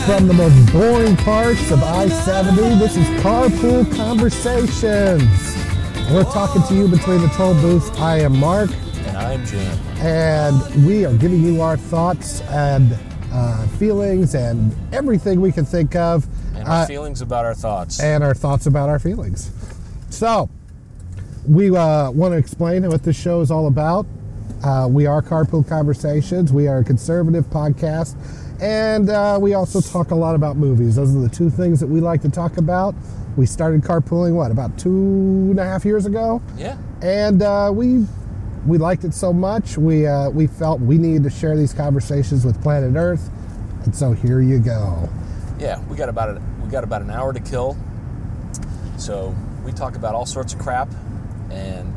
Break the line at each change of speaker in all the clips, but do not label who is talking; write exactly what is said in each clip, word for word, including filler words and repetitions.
from the most boring parts of I seventy. This is Carpool Conversations. We're talking to you between the toll booths. I am Mark.
And I'm Jim.
And we are giving you our thoughts and uh, feelings and everything we can think of.
And our
uh,
feelings about our thoughts.
And our thoughts about our feelings. So, we uh, want to explain what this show is all about. Uh, we are Carpool Conversations. We are a conservative podcast. And uh, we also talk a lot about movies. Those are the two things that we like to talk about. We started carpooling, what, about two and a half years ago?
Yeah.
And uh, we we liked it so much, we uh, we felt we needed to share these conversations with Planet Earth. And so here you go.
Yeah, we got about a, we got about an hour to kill. So we talk about all sorts of crap. And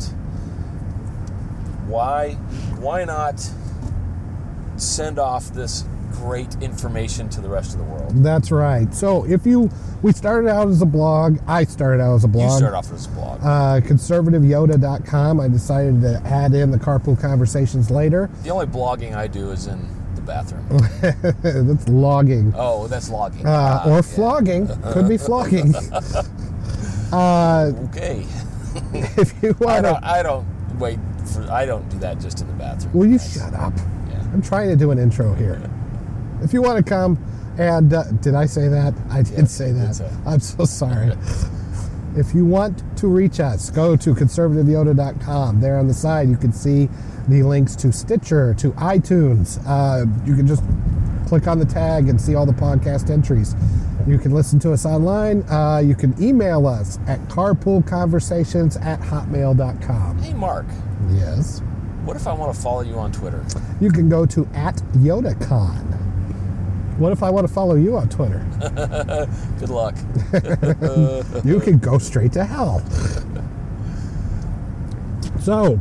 why why not send off this great information to the rest of the world?
That's right. So if you, we started out as a blog. I started out as a blog.
You started off as a blog.
Uh, conservative yoda dot com. I decided to add in the Carpool Conversations later.
The only blogging I do is in the bathroom.
That's logging.
Oh, that's logging.
Uh,
ah,
or
yeah.
flogging. Could be flogging. uh,
okay.
if you
I
want
don't,
to...
I don't, wait, for, I don't do that just in the bathroom.
Will you
That's-
shut up?
Yeah.
I'm trying to do an intro here. If you want to come and... Uh, did I say that? I did
Yeah,
say
you did
that.
say it.
I'm so sorry. If you want to reach us, go to conservative yoda dot com. There on the side, you can see the links to Stitcher, to iTunes. Uh, you can just click on the tag and see all the podcast entries. You can listen to us online. Uh, you can email us at carpoolconversations at hotmail dot com.
Hey, Mark,
Yes.
what if I want to follow you on Twitter?
You can go to at YodaCon. What if I want to follow you on Twitter?
Good luck.
You can go straight to hell. So,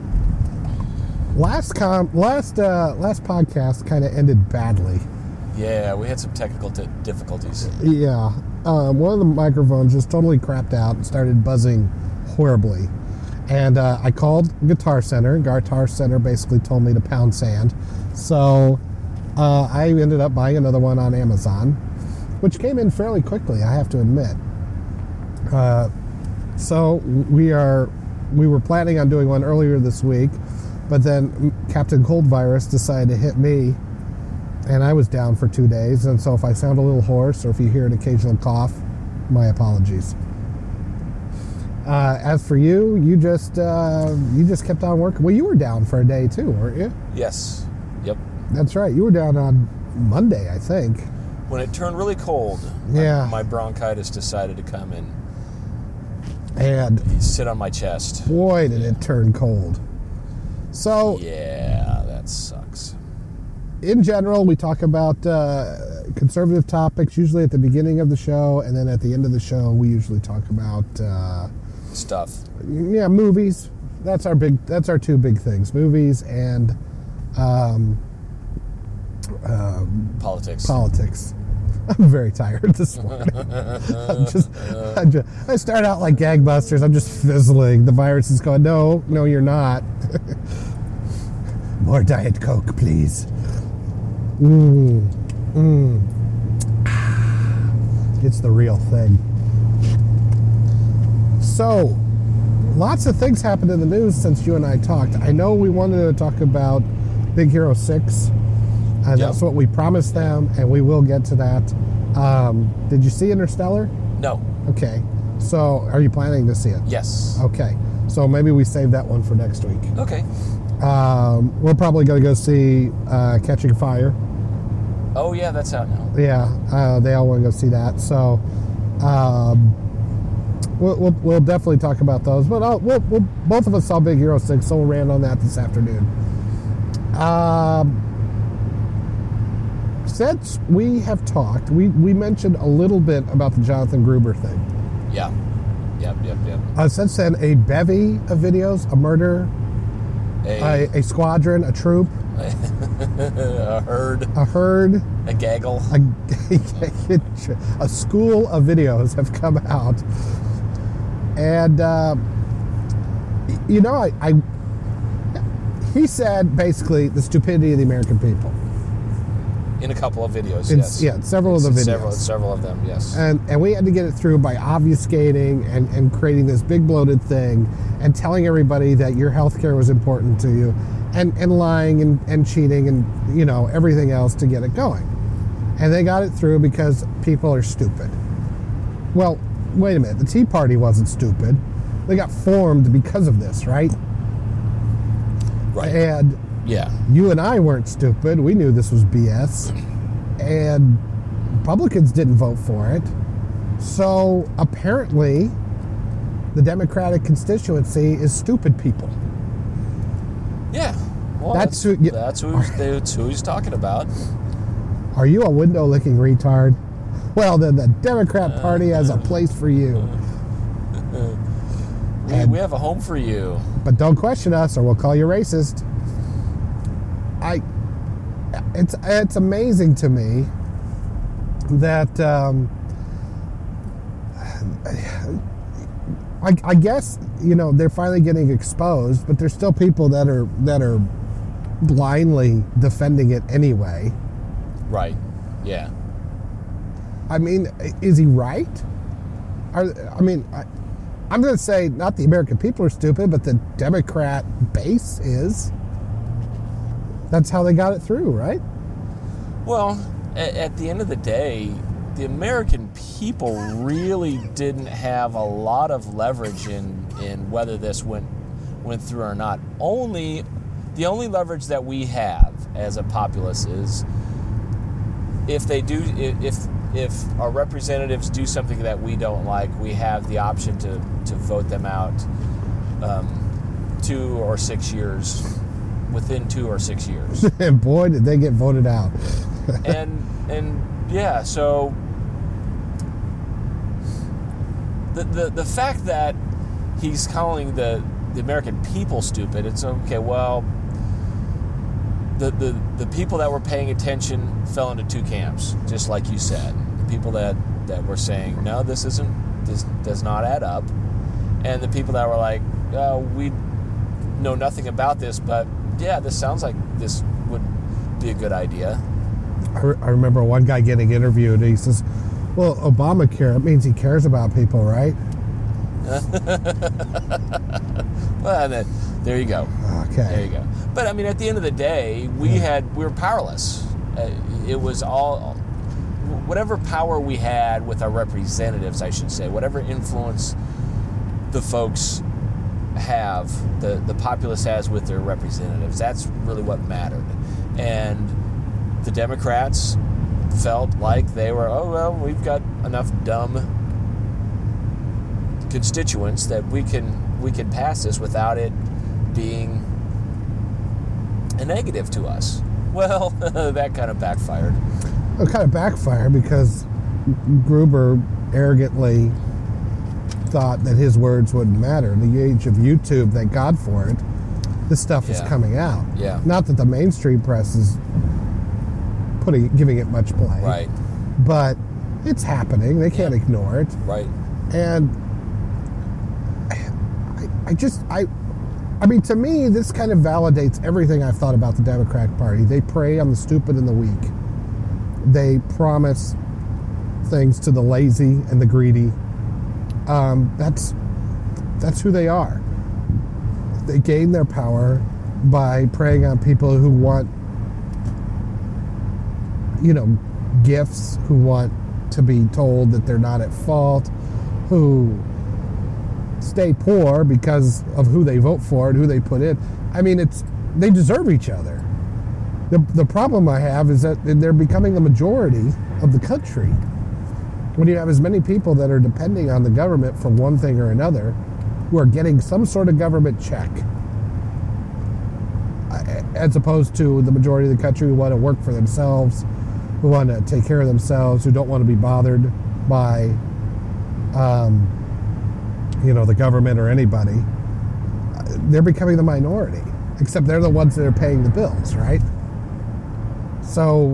last com last uh, last podcast kind of ended badly.
Yeah, we had some technical t- difficulties.
Yeah, um, one of the microphones just totally crapped out and started buzzing horribly. And uh, I called Guitar Center. Guitar Center basically told me to pound sand. So uh, I ended up buying another one on Amazon, which came in fairly quickly, I have to admit. Uh, so we are we were planning on doing one earlier this week, but then Captain Cold Virus decided to hit me, and I was down for two days. And so if I sound a little hoarse or if you hear an occasional cough, my apologies. Uh, as for you, you just uh, you just kept on working. Well, you were down for a day too, weren't you?
Yes. Yep.
That's right. You were down on Monday, I think.
When it turned really cold,
Yeah.
my, my bronchitis decided to come and
And
sit on my chest.
boy, did it turn cold. So,
Yeah, that sucks.
in general, we talk about uh, conservative topics, usually at the beginning of the show, and then at the end of the show, we usually talk about uh,
Stuff.
yeah, movies. That's our big. That's our two big things: movies and um, um,
Politics.
politics. I'm very tired this morning. I'm just, I'm just, I start out like gangbusters. I'm just fizzling. The virus is going, no, no, you're not. More Diet Coke, please. Mmm, mmm. It's the real thing. So, lots of things happened in the news since you and I talked. I know we wanted to talk about Big Hero six. And
Yep.
that's what we promised them, and we will get to that. Um, did you see Interstellar?
No.
Okay. So, are you planning to see it?
Yes.
Okay. So, maybe we save that one for next week.
Okay.
Um, we're probably going to go see uh, Catching Fire.
Oh, yeah, that's out now.
Yeah, uh, they all want to go see that. So, um, we'll, we'll, we'll definitely talk about those. But I'll, we'll, we'll, both of us saw Big Hero six, so we'll rant on that this afternoon. Um... Since we have talked, we, we mentioned a little bit about the Jonathan Gruber thing.
Yeah. Yep, yep, yep.
Uh, since then, a bevy of videos, a murder,
A,
a, a squadron, a troop,
a herd,
a herd,
a gaggle.
a, a school of videos have come out. And, uh, you know, I, I he said basically the stupidity of the American people.
In a couple of videos,
In,
yes.
Yeah, several
It's
of the videos.
Several, several of them, yes.
And and we had to get it through by obfuscating and, and creating this big bloated thing and telling everybody that your health care was important to you and, and lying and, and cheating and, you know, everything else to get it going. And they got it through because people are stupid. Well, wait a minute. The Tea Party wasn't stupid. They got formed because of this, right?
Right.
And
yeah.
you and I weren't stupid. We knew this was B S. And Republicans didn't vote for it. So apparently, the Democratic constituency is stupid people.
Yeah. Well,
That's
that's,
who- yeah.
that's, who, that's who he's talking about.
Are you a window-licking retard? Well, then the Democrat Party has a place for you.
We,
And-
we have a home for you.
But don't question us or we'll call you racist. I, it's it's amazing to me that um, I, I guess you know they're finally getting exposed, but there's still people that are that are blindly defending it anyway.
Right. Yeah.
I mean, is he right? Are, I mean, I, I'm going to say not the American people are stupid, but the Democrat base is. That's how they got it through, right?
Well, at, at the end of the day, the American people really didn't have a lot of leverage in, in whether this went went through or not. Only the only leverage that we have as a populace is if they do if if our representatives do something that we don't like, we have the option to, to vote them out um, two or six years, within two or six years.
And boy, did they get voted out.
and and yeah, so the, the the fact that he's calling the, the American people stupid, it's okay, well, the, the, the people that were paying attention fell into two camps, just like you said. The people that, that were saying, no, this isn't, this does not add up. And the people that were like, oh, we know nothing about this, but yeah, this sounds like this would be a good idea.
I, re- I remember one guy getting interviewed, and he says, well, Obamacare, it means he cares about people, right?
Well, then, there you go.
Okay.
There you go. But I mean, at the end of the day, we had we were powerless. Uh, it was all whatever power we had with our representatives, I should say, whatever influence the folks have, the the populace has with their representatives. That's really what mattered. And the Democrats felt like they were, oh well, we've got enough dumb constituents that we can we can pass this without it being a negative to us. Well, that kind of backfired.
It kind of backfired because Gruber arrogantly thought that his words wouldn't matter. In the age of YouTube, thank God for it, this stuff is
Yeah.
coming out.
Yeah.
Not that the mainstream press is putting giving it much play.
Right.
But it's happening. They can't
Yeah.
ignore it.
Right.
And I, I just, I, I mean, to me, this kind of validates everything I've thought about the Democratic Party. They prey on the stupid and the weak. They promise things to the lazy and the greedy. Um, that's that's who they are. They gain their power by preying on people who want, you know, gifts, who want to be told that they're not at fault, who stay poor because of who they vote for and who they put in. I mean, it's they deserve each other. The, the problem I have is that they're becoming the majority of the country. When you have as many people that are depending on the government for one thing or another, who are getting some sort of government check, as opposed to the majority of the country who want to work for themselves, who want to take care of themselves, who don't want to be bothered by, um, you know, the government or anybody. They're becoming the minority, except they're the ones that are paying the bills, right? So,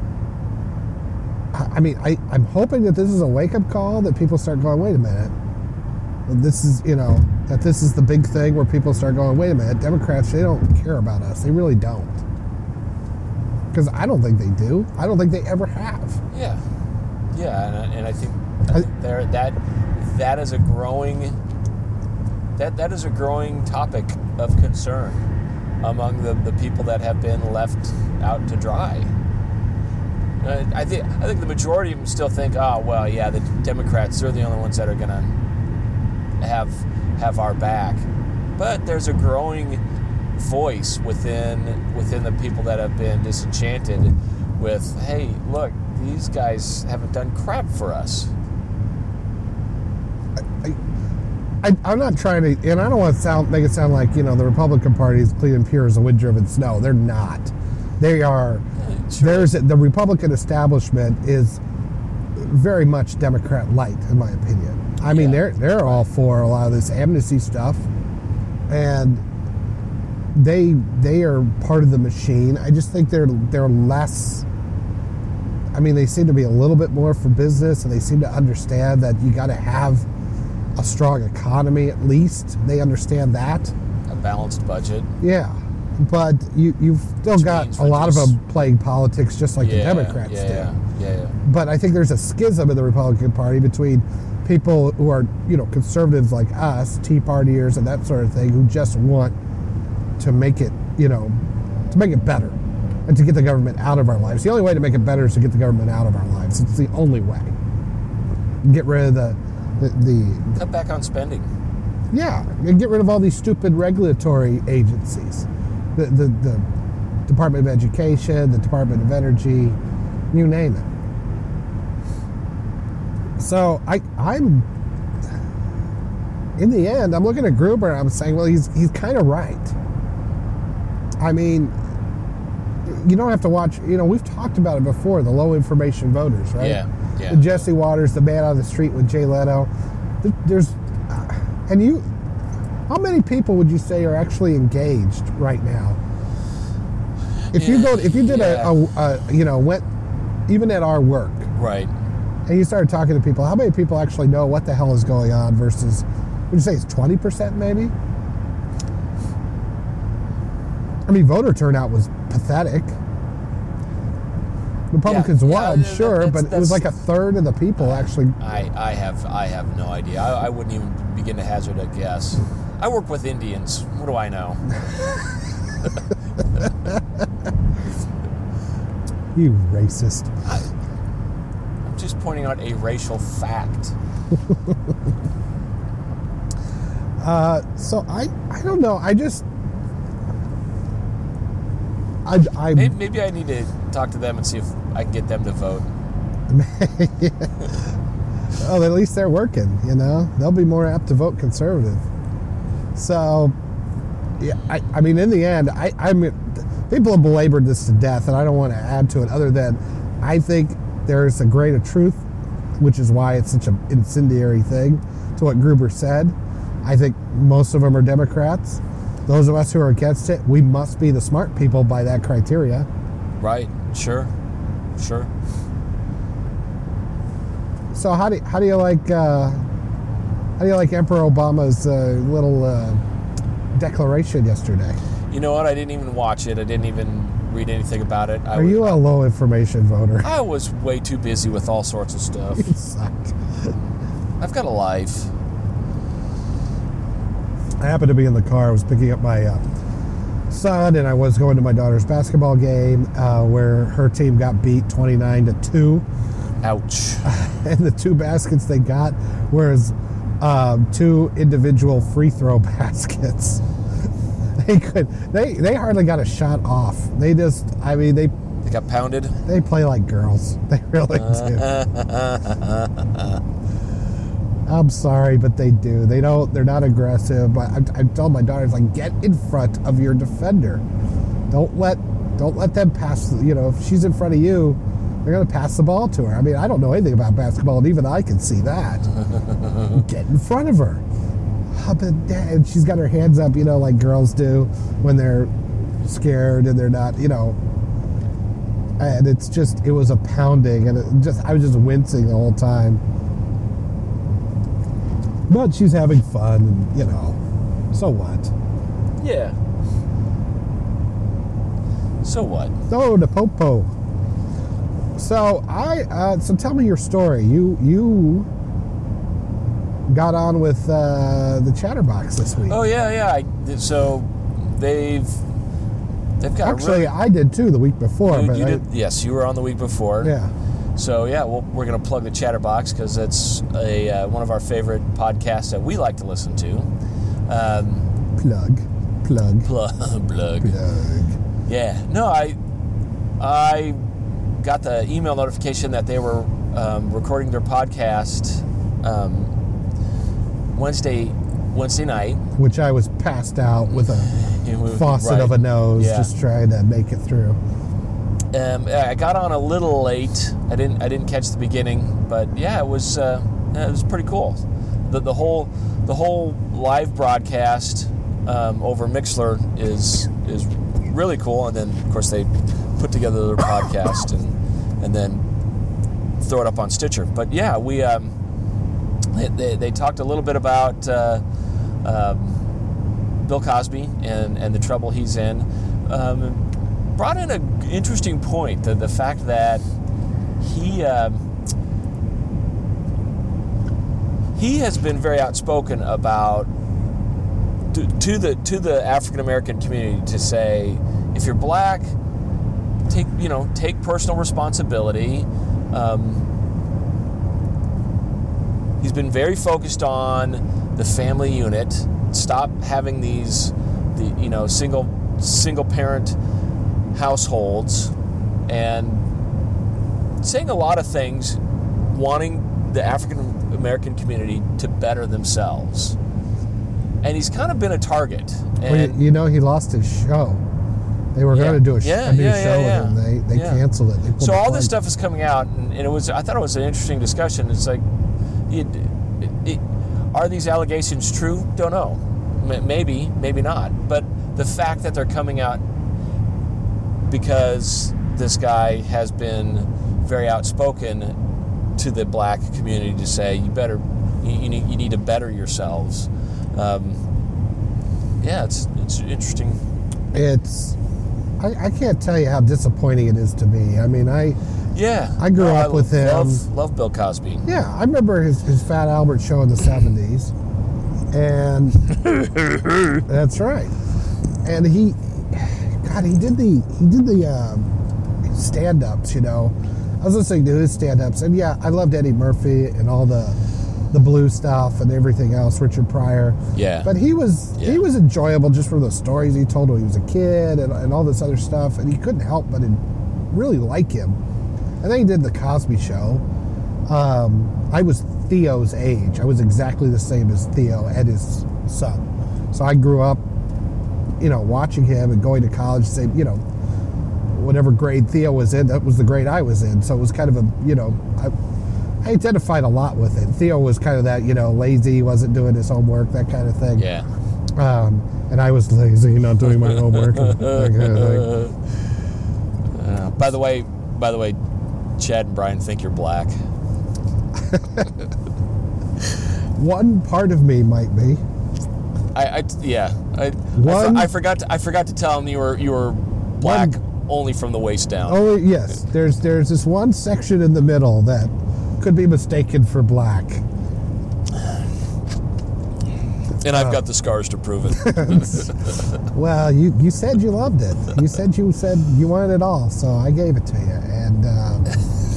I mean, I, I'm hoping that this is a wake-up call, that people start going, wait a minute. This is, you know, that this is the big thing where people start going, wait a minute, Democrats, they don't care about us. They really don't. Because I don't think they do. I don't think they ever have.
Yeah, yeah, and, I- and I think, I think there that that is a growing that that is a growing topic of concern among the, the people that have been left out to dry. Uh, I think I think the majority of them still think, oh well, yeah, the Democrats, they're the only ones that are gonna have have our back. But there's a growing voice within within the people that have been disenchanted with, hey, look, these guys haven't done crap for us.
I, I, I'm not trying to, and I don't want to sound make it sound like, you know, the Republican Party is clean and pure as a wind-driven snow. They're not. They are.
Sure.
There's the Republican establishment is very much Democrat light, in my opinion. I mean,
Yeah.
they're they're all for a lot of this amnesty stuff, and they they are part of the machine. I just think they're they're less. I mean, they seem to be a little bit more for business, and they seem to understand that you got to have a strong economy at least. They understand that.
A balanced budget.
Yeah, but you you've still
Which
got
means
a lot of
reduce-
them playing politics just like
yeah,
the Democrats
yeah,
do.
yeah, yeah, yeah.
But I think there's a schism in the Republican Party between people who are, you know, conservatives like us, Tea Partiers and that sort of thing, who just want to make it, you know, to make it better and to get the government out of our lives. The only way to make it better is to get the government out of our lives. It's the only way. Get rid of the, the, the
Cut back on spending.
yeah, and get rid of all these stupid regulatory agencies. The, the, the Department of Education, the Department of Energy, you name it. So I, I'm, in the end, I'm looking at Gruber and I'm saying, well, he's he's kind of right. I mean, you don't have to watch, you know, we've talked about it before, the low information voters, right?
Yeah, yeah.
The Jesse Waters, the man on the street with Jay Leno. There- There's, uh, and you, how many people would you say are actually engaged right now? If you
Yeah,
go, if you did
yeah.
a, a, a, you know, went, even at our work,
Right.
and you started talking to people, how many people actually know what the hell is going on versus, would you say it's twenty percent maybe? I mean, voter turnout was pathetic. Republicans
Yeah,
won,
yeah,
sure,
that's-
but it was
that's-
like a third of the people actually.
I, I have I have no idea. I, I wouldn't even begin to hazard a guess. I work with Indians. What do I know?
You racist.
I, I'm just pointing out a racial fact.
Uh, so I, I don't know. I just, I, I,
Maybe, maybe I need to talk to them and see if I can get them to vote.
oh, at least they're working. You know, they'll be more apt to vote conservative. So, yeah, I, I mean, in the end, I, I'm. People have belabored this to death, and I don't want to add to it other than I think there's a grain of truth, which is why it's such an incendiary thing to what Gruber said. I think most of them are Democrats. Those of us who are against it, we must be the smart people by that criteria.
Right? Sure. Sure.
So how do how do you like uh, how do you like Emperor Obama's uh, little uh, declaration yesterday?
You know what? I didn't even watch it. I didn't even read anything about it. I
Are
was,
you a low information voter?
I was way too busy with all sorts of stuff.
You suck.
I've got a life.
I happened to be in the car. I was picking up my uh, son, and I was going to my daughter's basketball game uh, where her team got beat twenty-nine to two.
Ouch.
And the two baskets they got were um, two individual free throw baskets. They could. They they hardly got a shot off. They just. I mean, they
They got pounded.
they play like girls. They really do. I'm sorry, but they do. They don't. They're not aggressive. But I, I told my daughters, like, get in front of your defender. Don't let don't let them pass. You know, if she's in front of you, they're gonna pass the ball to her. I mean, I don't know anything about basketball, and even I can see that. Get in front of her. Up and down. She's got her hands up, you know, like girls do when they're scared and they're not, you know. And it's just, it was a pounding, and it just, I was just wincing the whole time. But she's having fun, and you know, so what?
Yeah. So what?
Oh, the popo. So I uh, so tell me your story. You you got on with uh, the Chatterbox this week.
Oh yeah, yeah. I, so they've they've got
Actually,
a really,
I did too the week before.
you,
but
you
I,
did, yes, you were on the week before.
yeah.
So yeah, well, we're gonna plug the Chatterbox because it's a uh, one of our favorite podcasts that we like to listen to. Um,
Plug, plug,
plug, plug.
plug.
Yeah. No, I I got the email notification that they were um, recording their podcast um, Wednesday Wednesday night.
Which I was passed out with a
You moved-
faucet
right.
of a nose,
Yeah.
just trying to make it through.
Um, I got on a little late. I didn't I didn't catch the beginning, but yeah, it was uh, it was pretty cool. The the whole the whole live broadcast um, over Mixlr is is really cool, and then of course they put together their podcast and and then throw it up on Stitcher. But yeah, we um, they, they, they talked a little bit about uh, um, Bill Cosby and and the trouble he's in. Um, brought in an interesting point, the, the fact that he um, he has been very outspoken about to, to the to the African American community to say, if you're black, take you know take personal responsibility. Um, he's been very focused on the family unit. Stop having these, the you know single single parent households, and saying a lot of things, wanting the African American community to better themselves. And he's kind of been a target. And
Well, you, you know, he lost his show. They were
Yeah.
going to do a, sh-
Yeah,
a new
yeah,
show
yeah,
with him. They they
yeah.
canceled it. They pulled
so
the
all
plug.
this stuff is coming out, and, and it was I thought it was an interesting discussion. It's like, it, it, it, are these allegations true? Don't know. M- maybe, maybe not. But the fact that they're coming out because this guy has been very outspoken to the black community to say, you better, you, you need, you need to better yourselves. Um, yeah, it's it's interesting.
It's I, I can't tell you how disappointing it is to me. I mean, I
Yeah,
I grew
No,
up with him.
Love, love Bill Cosby.
yeah, I remember his, his Fat Albert show in the seventies, and that's right. And he, God, he did the he did the um, stand-ups. You know, I was listening to his stand-ups, and yeah, I loved Eddie Murphy and all the the blue stuff and everything else, Richard Pryor.
Yeah.
But he was
Yeah.
he was enjoyable just from the stories he told when he was a kid and, and all this other stuff, and you couldn't help but really like him. And then he did the Cosby Show. Um, I was Theo's age. I was exactly the same as Theo and his son. So I grew up, you know, watching him and going to college, say, you know, whatever grade Theo was in, that was the grade I was in. So it was kind of a, you know, I, I identified a lot with it. Theo was kind of that, you know, lazy, wasn't doing his homework, that kind of thing.
Yeah.
Um, and I was lazy, not doing my homework, and that kind of thing.
Uh, by the way, by the way, Chad and Brian think you're black.
One part of me might be.
I, I yeah. I, I,
One-
for, I forgot. To, I forgot to tell him you were you were black only from the waist down.
Oh yes, there's there's this one section in the middle that could be mistaken for black.
And I've got the scars to prove it.
Well, you, you said you loved it. You said you said you wanted it all, so I gave it to you. And um,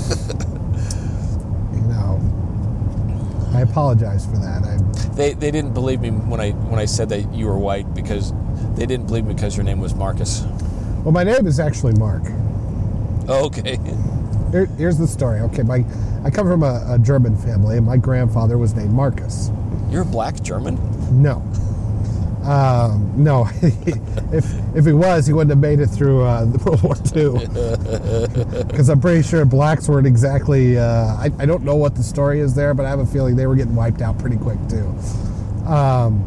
you know, I apologize for that. I,
they they didn't believe me when I when I said that you were white because they didn't believe me because your name was Marcus.
well, my name is actually Mark.
Oh, okay.
Here, here's the story. Okay, my I come from a, a German family, and my grandfather was named Marcus.
You're a black German?
No. Um, no. if if he was, he wouldn't have made it through uh, the World War Two. Because I'm pretty sure blacks weren't exactly. Uh, I, I don't know what the story is there, but I have a feeling they were getting wiped out pretty quick too. Um,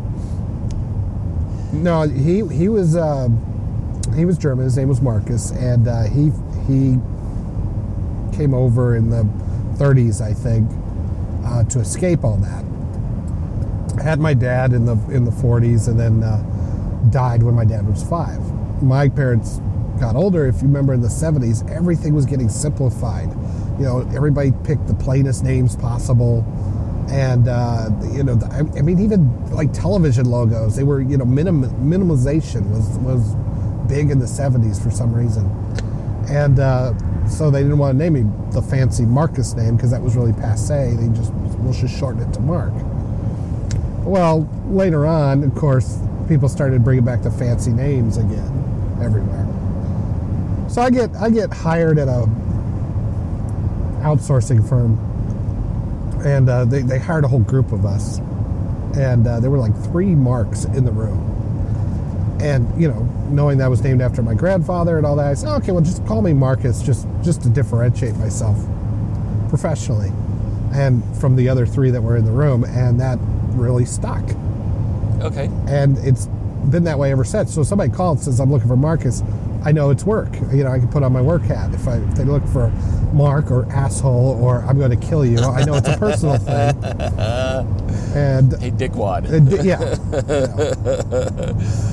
no, he he was uh, he was German. His name was Marcus, and uh, he he came over in the thirties, I think, uh, to escape all that. Had my dad in the in the forties, and then uh, died when my dad was five. My parents got older, if you remember in the seventies, everything was getting simplified. You know, everybody picked the plainest names possible. And, uh, you know, I, I mean, even like television logos, they were, you know, minim, minimalization was, was big in the seventies for some reason. And uh, so they didn't want to name me the fancy Marcus name because that was really passé. They just, we'll just shorten it to Mark. Well, later on, of course, people started bringing back the fancy names again everywhere. So I get I get hired at a outsourcing firm, and uh, they, they hired a whole group of us, and uh, there were like three Marks in the room. And, you know, knowing that was named after my grandfather and all that, I said, okay, well, just call me Marcus, just, just to differentiate myself professionally and from the other three that were in the room, and that really stuck.
Okay.
And it's been that way ever since. So if somebody called and says, I'm looking for Marcus, I know it's work. You know, I can put on my work hat. If, I, if they look for Mark or asshole or I'm going to kill you, I know it's a personal thing. And
hey, dickwad.
Uh, yeah. You know.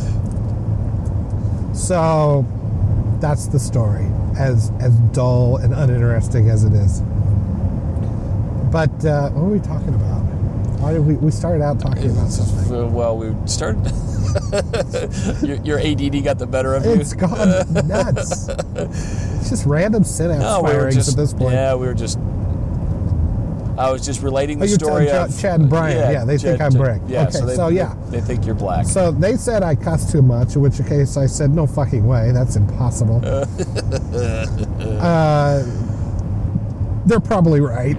So that's the story, as as dull and uninteresting as it is. But uh, what were we talking about? Why did we, we started out talking about something?
Uh, well, we started. your, your A D D got the better of you.
It's gone nuts. It's just random synapse
no, we
firings
just,
at this point.
Yeah, we were just. I was just relating the
oh, you're
story
telling
of
Chad and Brian. Yeah, yeah they
Chad,
think I'm
Chad,
Brick.
Yeah,
okay,
so, they,
so yeah,
they think you're black.
So they said I cuss too much, in which case I said, no fucking way, that's impossible. uh, they're probably right.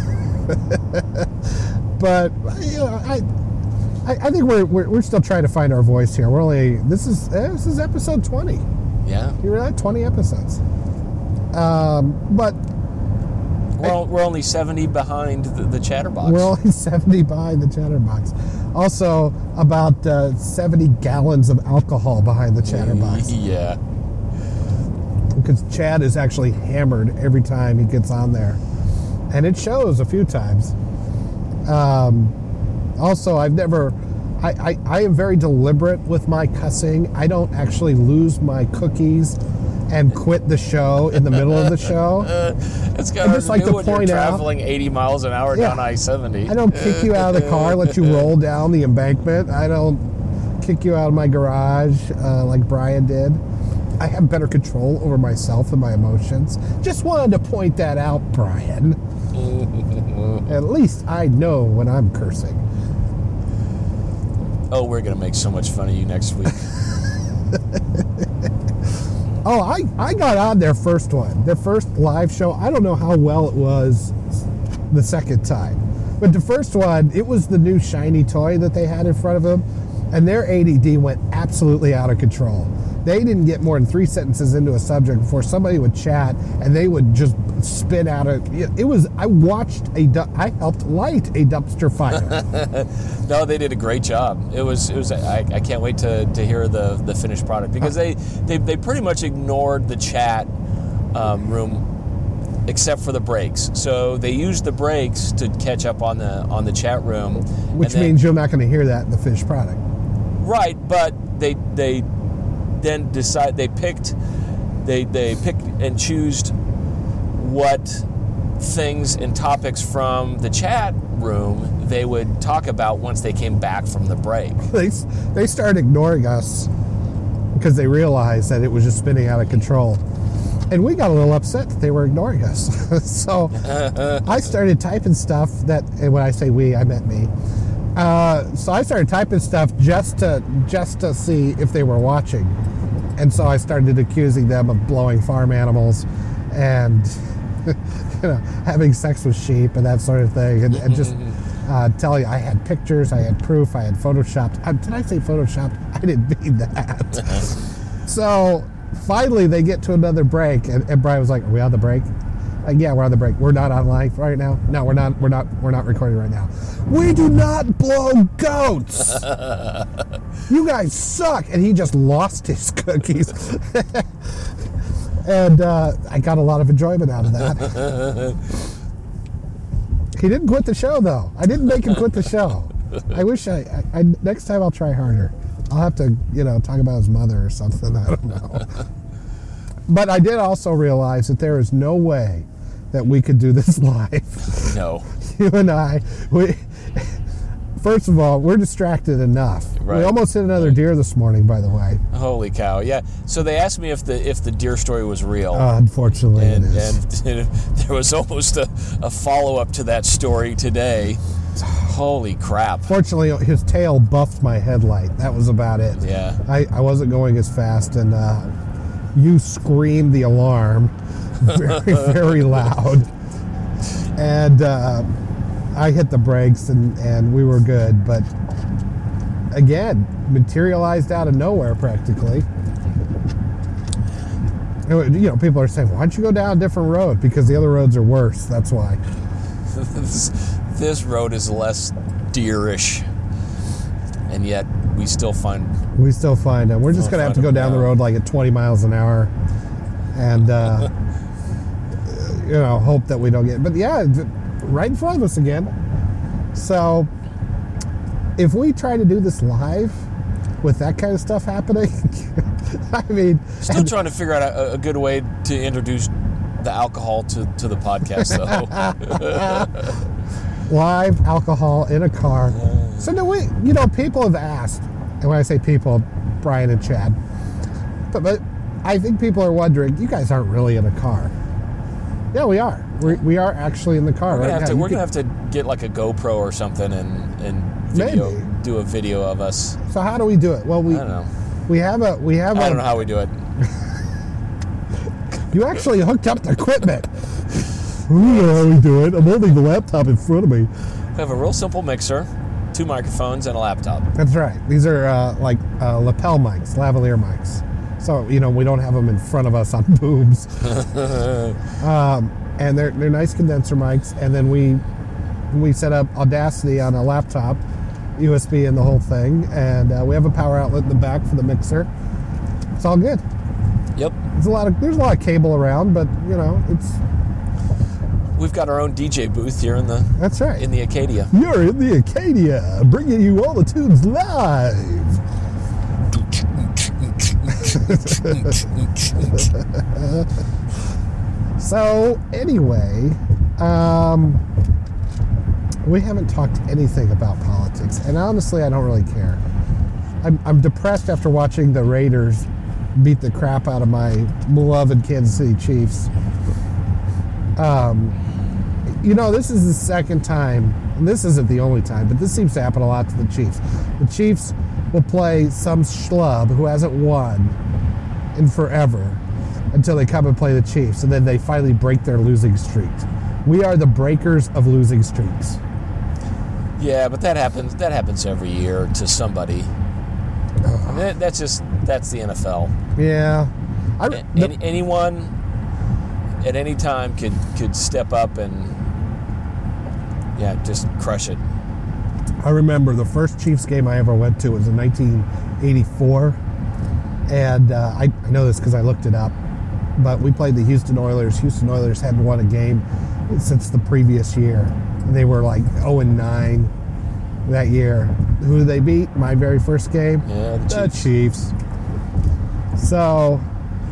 But you know, I, I, I think we're, we're we're still trying to find our voice here. We're only this is this is episode twenty.
Yeah,
you realize twenty episodes. Um, but
we're, I, we're only seventy behind the, the Chatterbox.
We're only seventy behind the Chatterbox. Also, about uh, seventy gallons of alcohol behind the Chatterbox.
Yeah.
Because Chad is actually hammered every time he gets on there, and it shows a few times. Um, also, I've never, I, I, I am very deliberate with my cussing. I don't actually lose my cookies and quit the show in the middle of the show.
Uh, it's kind of like to when you're traveling out, eighty miles an hour yeah, down I seventy.
I don't kick you out of the car, let you roll down the embankment. I don't kick you out of my garage uh, like Brian did. I have better control over myself and my emotions. Just wanted to point that out, Brian. At least I know when I'm cursing.
Oh, we're going to make so much fun of you next week.
Oh, I, I got on their first one. Their first live show. I don't know how well it was the second time. But the first one, it was the new shiny toy that they had in front of them. And their A D D went absolutely out of control. They didn't get more than three sentences into a subject before somebody would chat and they would just spin out a... It was... I watched a... I helped light a dumpster fire.
No, they did a great job. It was... It was. I, I can't wait to, to hear the, the finished product because they, they, they pretty much ignored the chat um, room except for the breaks. So they used the breaks to catch up on the on the chat room.
Which then, means you're not going to hear that in the finished product.
Right, but they... they then decide they picked they they picked and choose what things and topics from the chat room they would talk about once they came back from the break.
They they started ignoring us because they realized that it was just spinning out of control. And we got a little upset that they were ignoring us. So I started typing stuff that, and when I say we, I meant me. Uh, so I started typing stuff just to just to see if they were watching, and so I started accusing them of blowing farm animals, and you know, having sex with sheep and that sort of thing, and, and just uh, telling I had pictures, I had proof, I had photoshopped. Uh, did I say photoshopped? I didn't mean that. So finally, they get to another break, and, and Brian was like, "Are we on the break?" Uh, yeah, we're on the break. We're not on live right now. No, we're not. We're not. We're not recording right now. We do not blow goats. You guys suck. And he just lost his cookies. And uh, I got a lot of enjoyment out of that. He didn't quit the show, though. I didn't make him quit the show. I wish I, I, I. Next time I'll try harder. I'll have to, you know, talk about his mother or something. I don't know. But I did also realize that there is no way that we could do this live.
No.
You and I, we. First of all, we're distracted enough.
Right.
We almost hit another
Right.
deer this morning, by the way.
Holy cow! Yeah. So they asked me if the if the deer story was real,
Uh, unfortunately,
and,
it is.
and there was almost a, a follow up to that story today. Holy crap!
Fortunately, his tail buffed my headlight. That was about it.
Yeah.
I, I wasn't going as fast, and uh, you screamed the alarm very, very loud. And uh, I hit the brakes, and, and we were good. But again, materialized out of nowhere practically. You know, people are saying, why don't you go down a different road? Because the other roads are worse. That's why.
this, this road is less deerish, and yet we still find.
We still find them. We're just
We'll
going to have to
find
go
them
down the
now.
road like at twenty miles an hour and, uh, you know, hope that we don't get. But yeah, th- right in front of us again. So if we try to do this live with that kind of stuff happening, I mean.
Still
and-
trying to figure out a, a good way to introduce the alcohol to, to the podcast, though.
live alcohol in a car. So do we, you know, people have asked, and when I say people, Brian and Chad, but, but I think people are wondering, you guys aren't really in a car. Yeah, we are. We, we are actually in the car
We're
right
gonna have
now.
to.
You
We're gonna
can-
have to get like a GoPro or something and and video,
Maybe.
do a video of us.
So how do we do it? Well, we
I don't know.
we have a we have
I
a
don't know how we do it.
you actually hooked up the equipment. I don't know how we do it. I'm holding the laptop in front of me.
We have a real simple mixer, two microphones, and a laptop.
That's right. These are uh, like uh, lapel mics, lavalier mics. So, you know, we don't have them in front of us on booms. um, and they're they're nice condenser mics. And then we we set up Audacity on a laptop, U S B and the whole thing. And uh, we have a power outlet in the back for the mixer. It's all good.
Yep.
There's a lot of there's a lot of cable around, but you know, it's
We've got our own D J booth here in the
that's right.
in the Acadia.
You're in the Acadia, bringing you all the tunes live. So anyway, um, we haven't talked anything about politics, and honestly, I don't really care. I'm, I'm depressed after watching the Raiders beat the crap out of my beloved Kansas City Chiefs. Um, you know, this is the second time, and this isn't the only time, but this seems to happen a lot to the Chiefs. The Chiefs will play some schlub who hasn't won in forever until they come and play the Chiefs, and then they finally break their losing streak. We are the breakers of losing streaks.
Yeah, but that happens. That happens every year to somebody. I mean, that, that's just that's the N F L.
Yeah. I,
A-
the-
any, anyone at any time could could step up and yeah, just crush it.
I remember the first Chiefs game I ever went to was in nineteen eighty-four, and uh, I, I know this because I looked it up, but we played the Houston Oilers. Houston Oilers hadn't won a game since the previous year. They were like oh and nine that year. Who did they beat? My very first game?
Yeah, the
The
Chiefs.
Chiefs. So,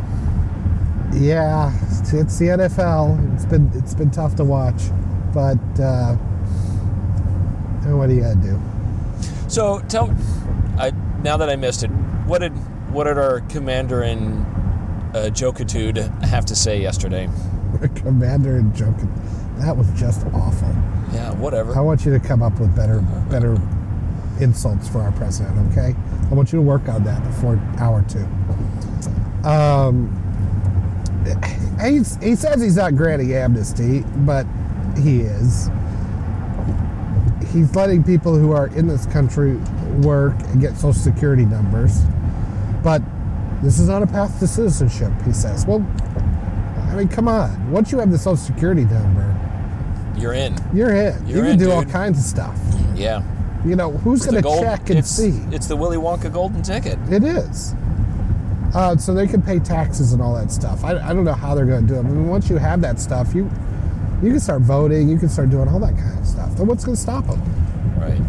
yeah, it's, it's the N F L. It's been it's been tough to watch, but uh, what are you gonna do?
So tell, I now that I missed it, what did what did our commander in uh, Jokitude have to say yesterday?
Commander and joking. That was just awful.
Yeah, whatever.
I want you to come up with better better insults for our president, okay? I want you to work on that before hour two. Um, he's, he says he's not granting amnesty, but he is. He's letting people who are in this country work and get Social Security numbers, but this is not a path to citizenship, he says. Well, I mean, come on. Once you have the Social Security number,
You're in.
you're in.
You're
you can
in,
do all
dude.
kinds of stuff.
Yeah.
You know, who's
It's the
going to
gold-
check and
it's,
see?
It's the Willy Wonka golden ticket.
It is. Uh, so they can pay taxes and all that stuff. I, I don't know how they're going to do it. I mean, once you have that stuff, you you can start voting. You can start doing all that kind of stuff. Then what's going to stop them?
Right.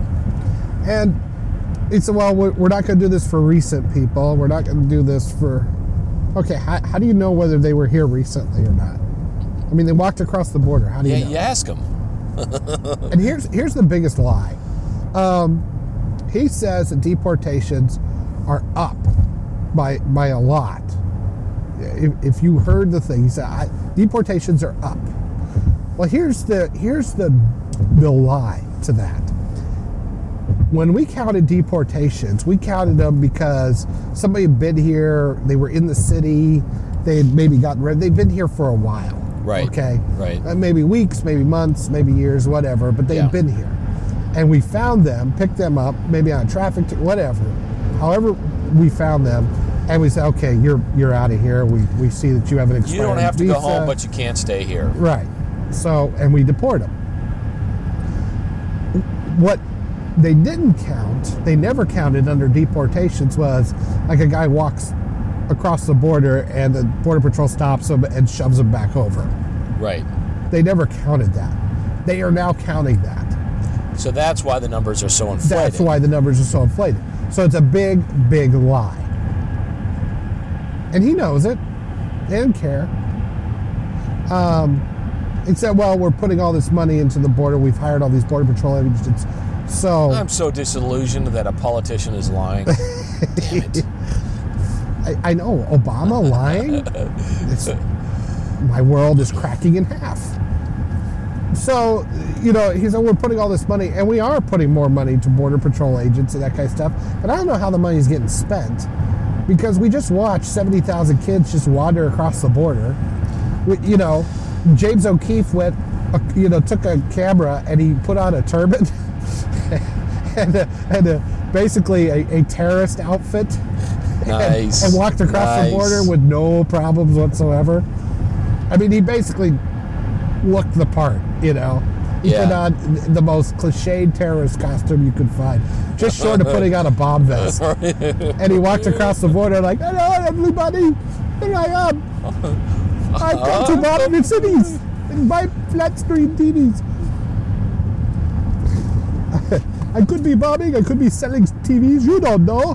And he said, well, we're we're not going to do this for recent people. We're not going to do this for... Okay, how, how do you know whether they were here recently or not? I mean, they walked across the border. How do you
Yeah,
know?
you ask them.
And here's here's the biggest lie. Um, he says that deportations are up by by a lot. If, if you heard the thing, he said I, deportations are up. Well, here's the here's the the lie to that. When we counted deportations, we counted them because somebody had been here, they were in the city, they had maybe gotten rid, they'd been here for a while.
Right.
Okay.
Right.
Uh, maybe weeks, maybe months, maybe years, whatever, but they
Yeah.
had been here. And we found them, picked them up, maybe on a traffic, t- whatever. However, we found them, and we said, okay, you're you're out of here. We we see that you have an expired
You don't have to
visa.
go home, but you can't stay here.
Right. So, and we deport them. What they didn't count, they never counted under deportations, was like a guy walks across the border and the Border Patrol stops him and shoves him back over.
Right.
They never counted that. They are now counting that.
So that's why the numbers are so inflated.
That's why the numbers are so inflated. So it's a big, big lie. And he knows it. They didn't care. Um, he said, well, we're putting all this money into the border. We've hired all these Border Patrol agents. So
I'm so disillusioned that a politician is lying. Damn it.
I, I know, Obama lying? It's, my world is cracking in half. So, you know, he said, we're putting all this money, and we are putting more money to Border Patrol agents and that kind of stuff, but I don't know how the money's getting spent, because we just watched seventy thousand kids just wander across the border. We, you know, James O'Keefe went, uh, you know, took a camera, and he put on a turban, and, a, and a, basically a, a terrorist outfit,
Nice.
and, and walked across
Nice.
the border with no problems whatsoever. I mean, he basically looked the part, you know. He
Yeah.
put on the most cliched terrorist costume you could find, just short of putting on a bomb vest. And he walked across the border like, hello, everybody, here I am. I've come to bomb your cities in my flat screen T Vs. I could be bombing, I could be selling T Vs, you don't know.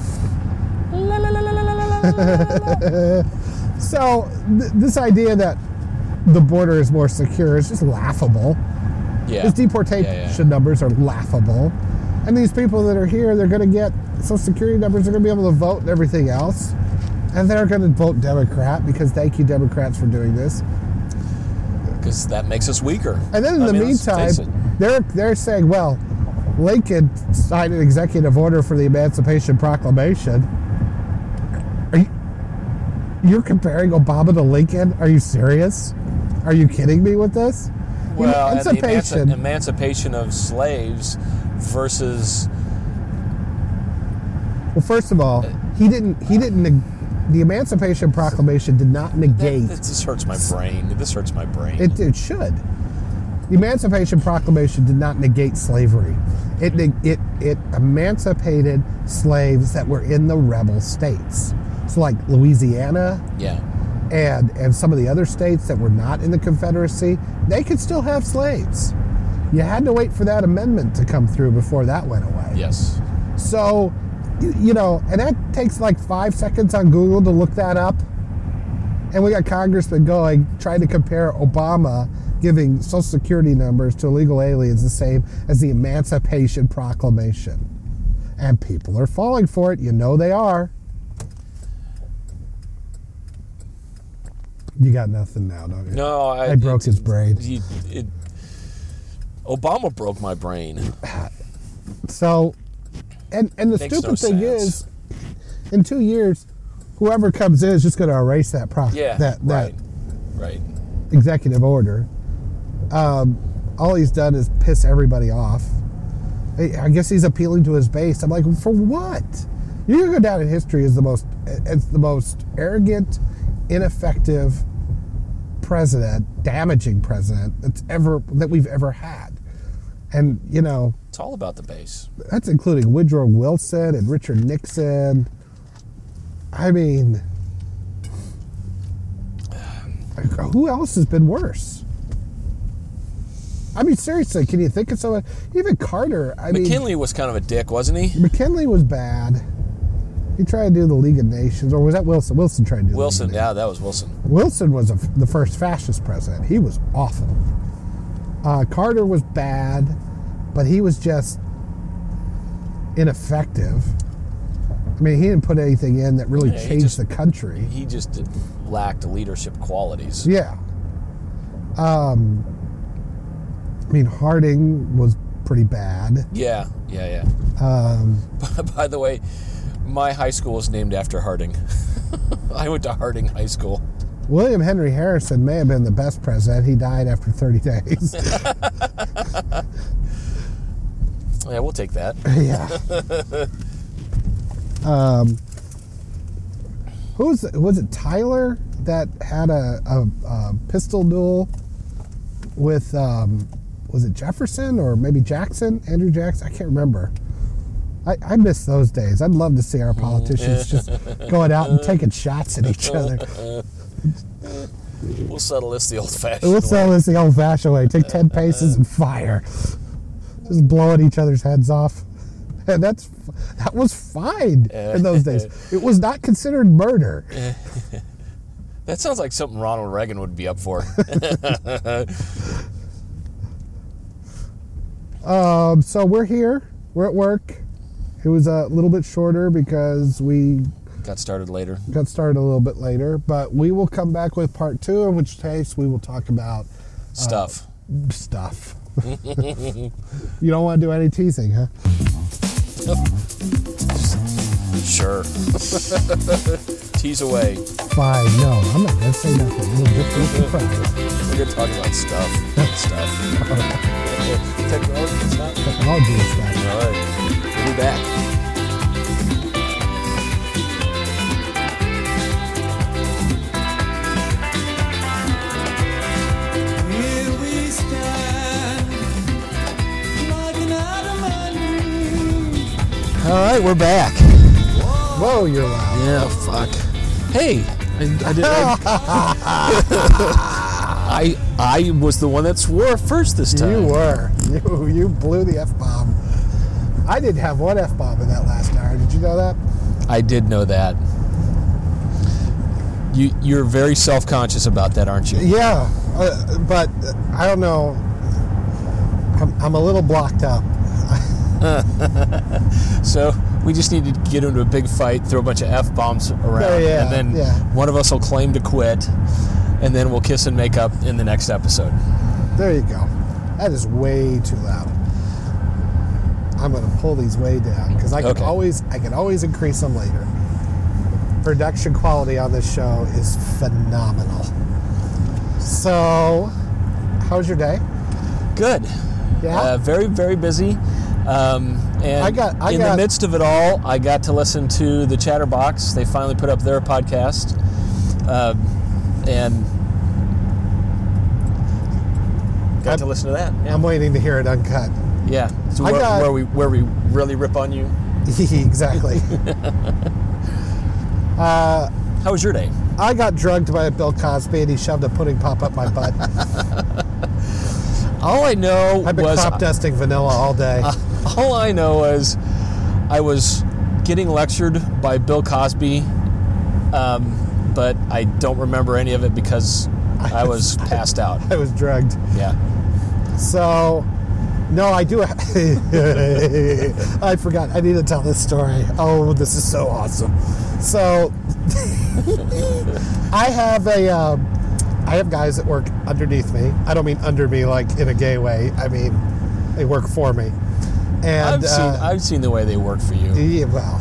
So th- this idea that the border is more secure is just laughable.
Yeah.
These deportation
Yeah, yeah.
numbers are laughable. And these people that are here, they're going to get Social Security numbers, they're going to be able to vote and everything else. And they're going to vote Democrat, because thank you, Democrats, for doing this.
Because that makes us weaker.
And then in
I
the
mean, let's
meantime,
face it.
they're they're saying, well, Lincoln signed an executive order for the Emancipation Proclamation. Are you, you're comparing Obama to Lincoln? Are you serious? Are you kidding me with this?
Well, and the
Emancipation.
emanci- emancipation of slaves versus
Well, first of all, he didn't. He didn't. neg- The Emancipation Proclamation did not
that,
negate.
that- this hurts my brain. This hurts my brain.
It, it should. The Emancipation Proclamation did not negate slavery. It neg- it it emancipated slaves that were in the rebel states. So, like Louisiana
yeah.
and and some of the other states that were not in the Confederacy, they could still have slaves. You had to wait for that amendment to come through before that went away.
Yes.
So, you, you know, and that takes like five seconds on Google to look that up. And we got congressmen going, trying to compare Obama giving Social Security numbers to illegal aliens the same as the Emancipation Proclamation. And people are falling for it. You know they are. You got nothing now, don't you?
No, I,
I broke
it-
his brain.
He, it, Obama broke my brain.
So, and and the
Makes
stupid
no
thing
sense.
is, in two years, whoever comes in is just going to erase that pro-
Yeah.
that that
right. Right.
executive order. Um, all he's done is piss everybody off. I I guess he's appealing to his base. I'm like, for what? You're gonna go down in history as the most as the most arrogant, ineffective president, damaging president that's ever that we've ever had. And you know,
It's all about the base.
that's including Woodrow Wilson and Richard Nixon. I mean, who else has been worse? I mean, seriously, can you think of someone? Even Carter. I mean,
McKinley was kind of a dick, wasn't he?
McKinley was bad. He tried to do the League of Nations, or was that Wilson? Wilson tried to do
Wilson,
the League of
yeah, that was Wilson.
Nations. Wilson was a, the first fascist president. He was awful. Uh, Carter was bad, but he was just ineffective. I mean, he didn't put anything in that really
Yeah, he
changed
just-
the country.
He just did, lacked leadership qualities.
Yeah. Um, I mean, Harding was pretty bad.
Yeah, yeah, yeah.
Um,
By the way, my high school was named after Harding. I went to Harding High School.
William Henry Harrison may have been the best president. He died after thirty days.
Yeah, we'll take that.
Yeah. um, who was it? Was it Tyler that had a, a, a pistol duel with, um, was it Jefferson or maybe Jackson? Andrew Jackson? I can't remember. I, I miss those days. I'd love to see our politicians just going out and taking shots at each other.
We'll settle this the old-fashioned
We'll
way.
settle this the old-fashioned way. Take ten paces and fire. Just blowing each other's heads off. And that's that was fine in those days. It was not considered murder.
That sounds like something Ronald Reagan would be up for.
Um, so we're here. We're at work. It was a little bit shorter because we
Got started later.
got started a little bit later. But we will come back with part two, in which case we will talk about
Stuff.
uh, stuff. You don't want to do any teasing, huh?
Sure. Tease away.
Fine. No, I'm not going to say nothing. We'll just be surprised.
We're going to talk about stuff. stuff. Technology stuff.
Technology and stuff.
All right. We'll be back.
Here we stand, like an adamant.
All right, we're back.
Whoa, you're loud.
Yeah, fuck. Hey, I, I did. I, I I was the one that swore first this time.
You were. You you blew the F-bomb. I did have one F-bomb in that last hour. Did you know that?
I did know that. You you're very self-conscious about that, aren't you?
Yeah, uh, but uh, I don't know. I'm, I'm a little blocked up.
So we just need to get into a big fight, throw a bunch of F-bombs around,
Yeah, yeah,
and then
yeah.
one of us will claim to quit, and then we'll kiss and make up in the next episode.
There you go. That is way too loud. I'm going to pull these way down because I can
Okay.
always I can always increase them later. Production quality on this show is phenomenal. So, how's your day?
Good.
Yeah?
Uh, very, very busy. Um, and
I got- I
in
got-
the midst of it all, I got to listen to the Chatterbox. They finally put up their podcast. Um, and got
I'm-
to listen to that. Yeah.
I'm waiting to hear it uncut.
yeah. So
I
where,
got-
where we where we really rip on you.
Exactly. uh,
How was your day?
I got drugged by Bill Cosby and he shoved a pudding pop up my butt.
All I know
I've been
was
crop dusting vanilla all day.
all I know was I was getting lectured by Bill Cosby, um, but I don't remember any of it because I was passed out.
I was drugged.
Yeah.
So, no, I do. I forgot. I need to tell this story. Oh, this is so awesome. So, I have a, um, I have guys that work underneath me. I don't mean under me like in a gay way. I mean, they work for me. And
I've seen
uh,
I've seen the way they work for you.
yeah, well,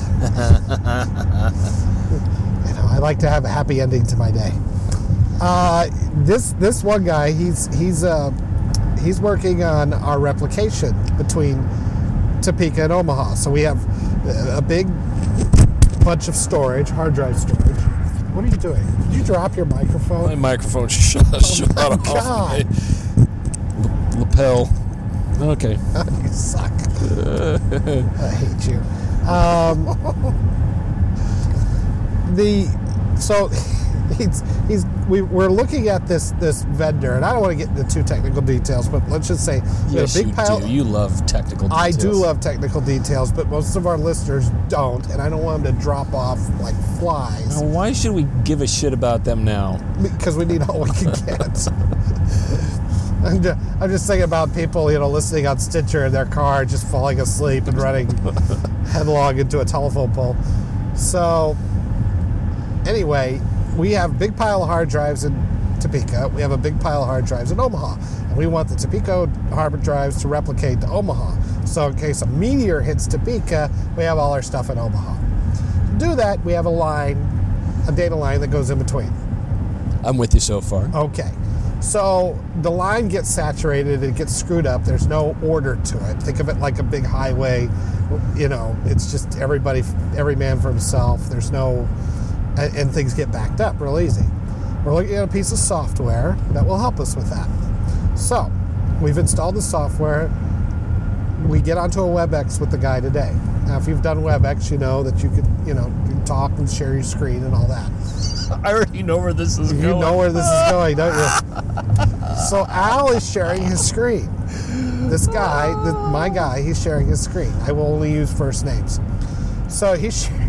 you know, I like to have a happy ending to my day. Uh, this this one guy, he's he's uh, he's working on our replication between Topeka and Omaha. So we have a big bunch of storage, hard drive storage. What are you doing? Did you drop your microphone?
My microphone shut, shut
my
off.
God.
L- lapel. Okay.
You suck. I hate you. Um, the so he's he's we, we're looking at this this vendor, and I don't want to get into too technical details, but let's just say we have
Yes,
a big
you
pile.
do. You love technical
I
details.
do love technical details, but most of our listeners don't, and I don't want them to drop off like flies
Now, why should we give a shit about them now?
because we need all we can get. I'm just, I'm just thinking about people, you know, listening on Stitcher in their car, just falling asleep and running headlong into a telephone pole. So, anyway, we have a big pile of hard drives in Topeka. We have a big pile of hard drives in Omaha. And we want the Topeka hard drives to replicate to Omaha. So in case a meteor hits Topeka, we have all our stuff in Omaha. To do that, we have a line, a data line that goes in between.
I'm with you so far.
Okay. So the line gets saturated, it gets screwed up, there's no order to it. Think of it like a big highway, you know, it's just everybody, every man for himself. There's no, and, and things get backed up real easy. We're looking at a piece of software that will help us with that. So we've installed the software. We get onto a WebEx with the guy today. Now, if you've done WebEx, you know that you could, you know, you can talk and share your screen and all that.
I already know where this is
You
going.
know where this is going, don't you? So Al is sharing his screen. This guy, the, my guy, he's sharing his screen. I will only use first names. So he's sharing,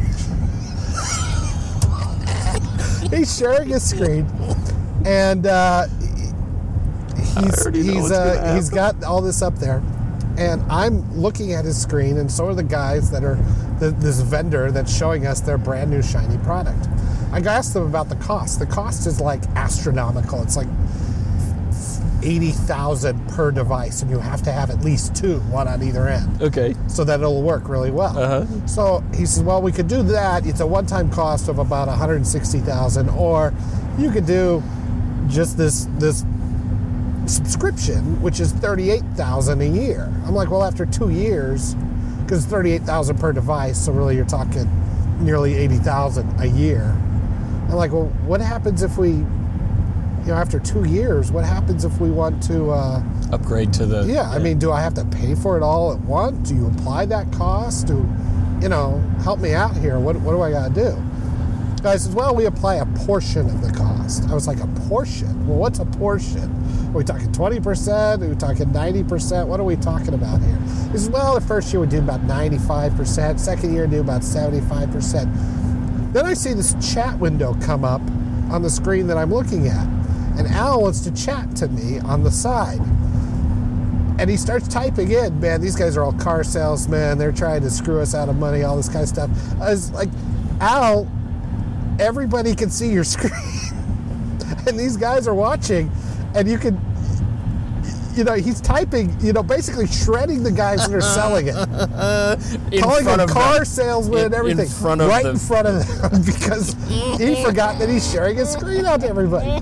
he's sharing his screen, and uh, he's
already know
he's
what's gonna
uh, he's
happen.
got all this up there, and I'm looking at his screen, and so are the guys that are the, this vendor that's showing us their brand new shiny product. I asked them about the cost. The cost is like astronomical. It's like eighty thousand per device, and you have to have at least two, one on either end,
Okay.
so that it'll work really well.
Uh-huh.
So he says, well, we could do that. It's a one-time cost of about one hundred sixty thousand dollars, or you could do just this this subscription, which is thirty-eight thousand dollars a year. I'm like, well, after two years, because thirty-eight thousand dollars per device, so really you're talking nearly eighty thousand dollars a year. I'm like, well, what happens if we, you know, after two years, what happens if we want to, uh,
Upgrade to the...
yeah, I mean, do I have to pay for it all at once? Do you apply that cost? Do, you know, help me out here. What, what do I got to do? Guy says, well, we apply a portion of the cost. I was like, a portion? Well, what's a portion? Are we talking twenty percent? Are we talking ninety percent? What are we talking about here? He says, well, the first year we do about ninety-five percent. Second year we do about seventy-five percent. Then I see this chat window come up on the screen that I'm looking at. And Al wants to chat to me on the side. And he starts typing in, man, these guys are all car salesmen. They're trying to screw us out of money, all this kind of stuff. I was like, Al, everybody can see your screen. And these guys are watching. And you can, you know, he's typing, you know, basically shredding the guys that are selling it.
in
Calling
front
them
of
car
them.
salesmen
In-
and everything.
in front of
right
them.
in front of them because he forgot that he's sharing his screen out to everybody.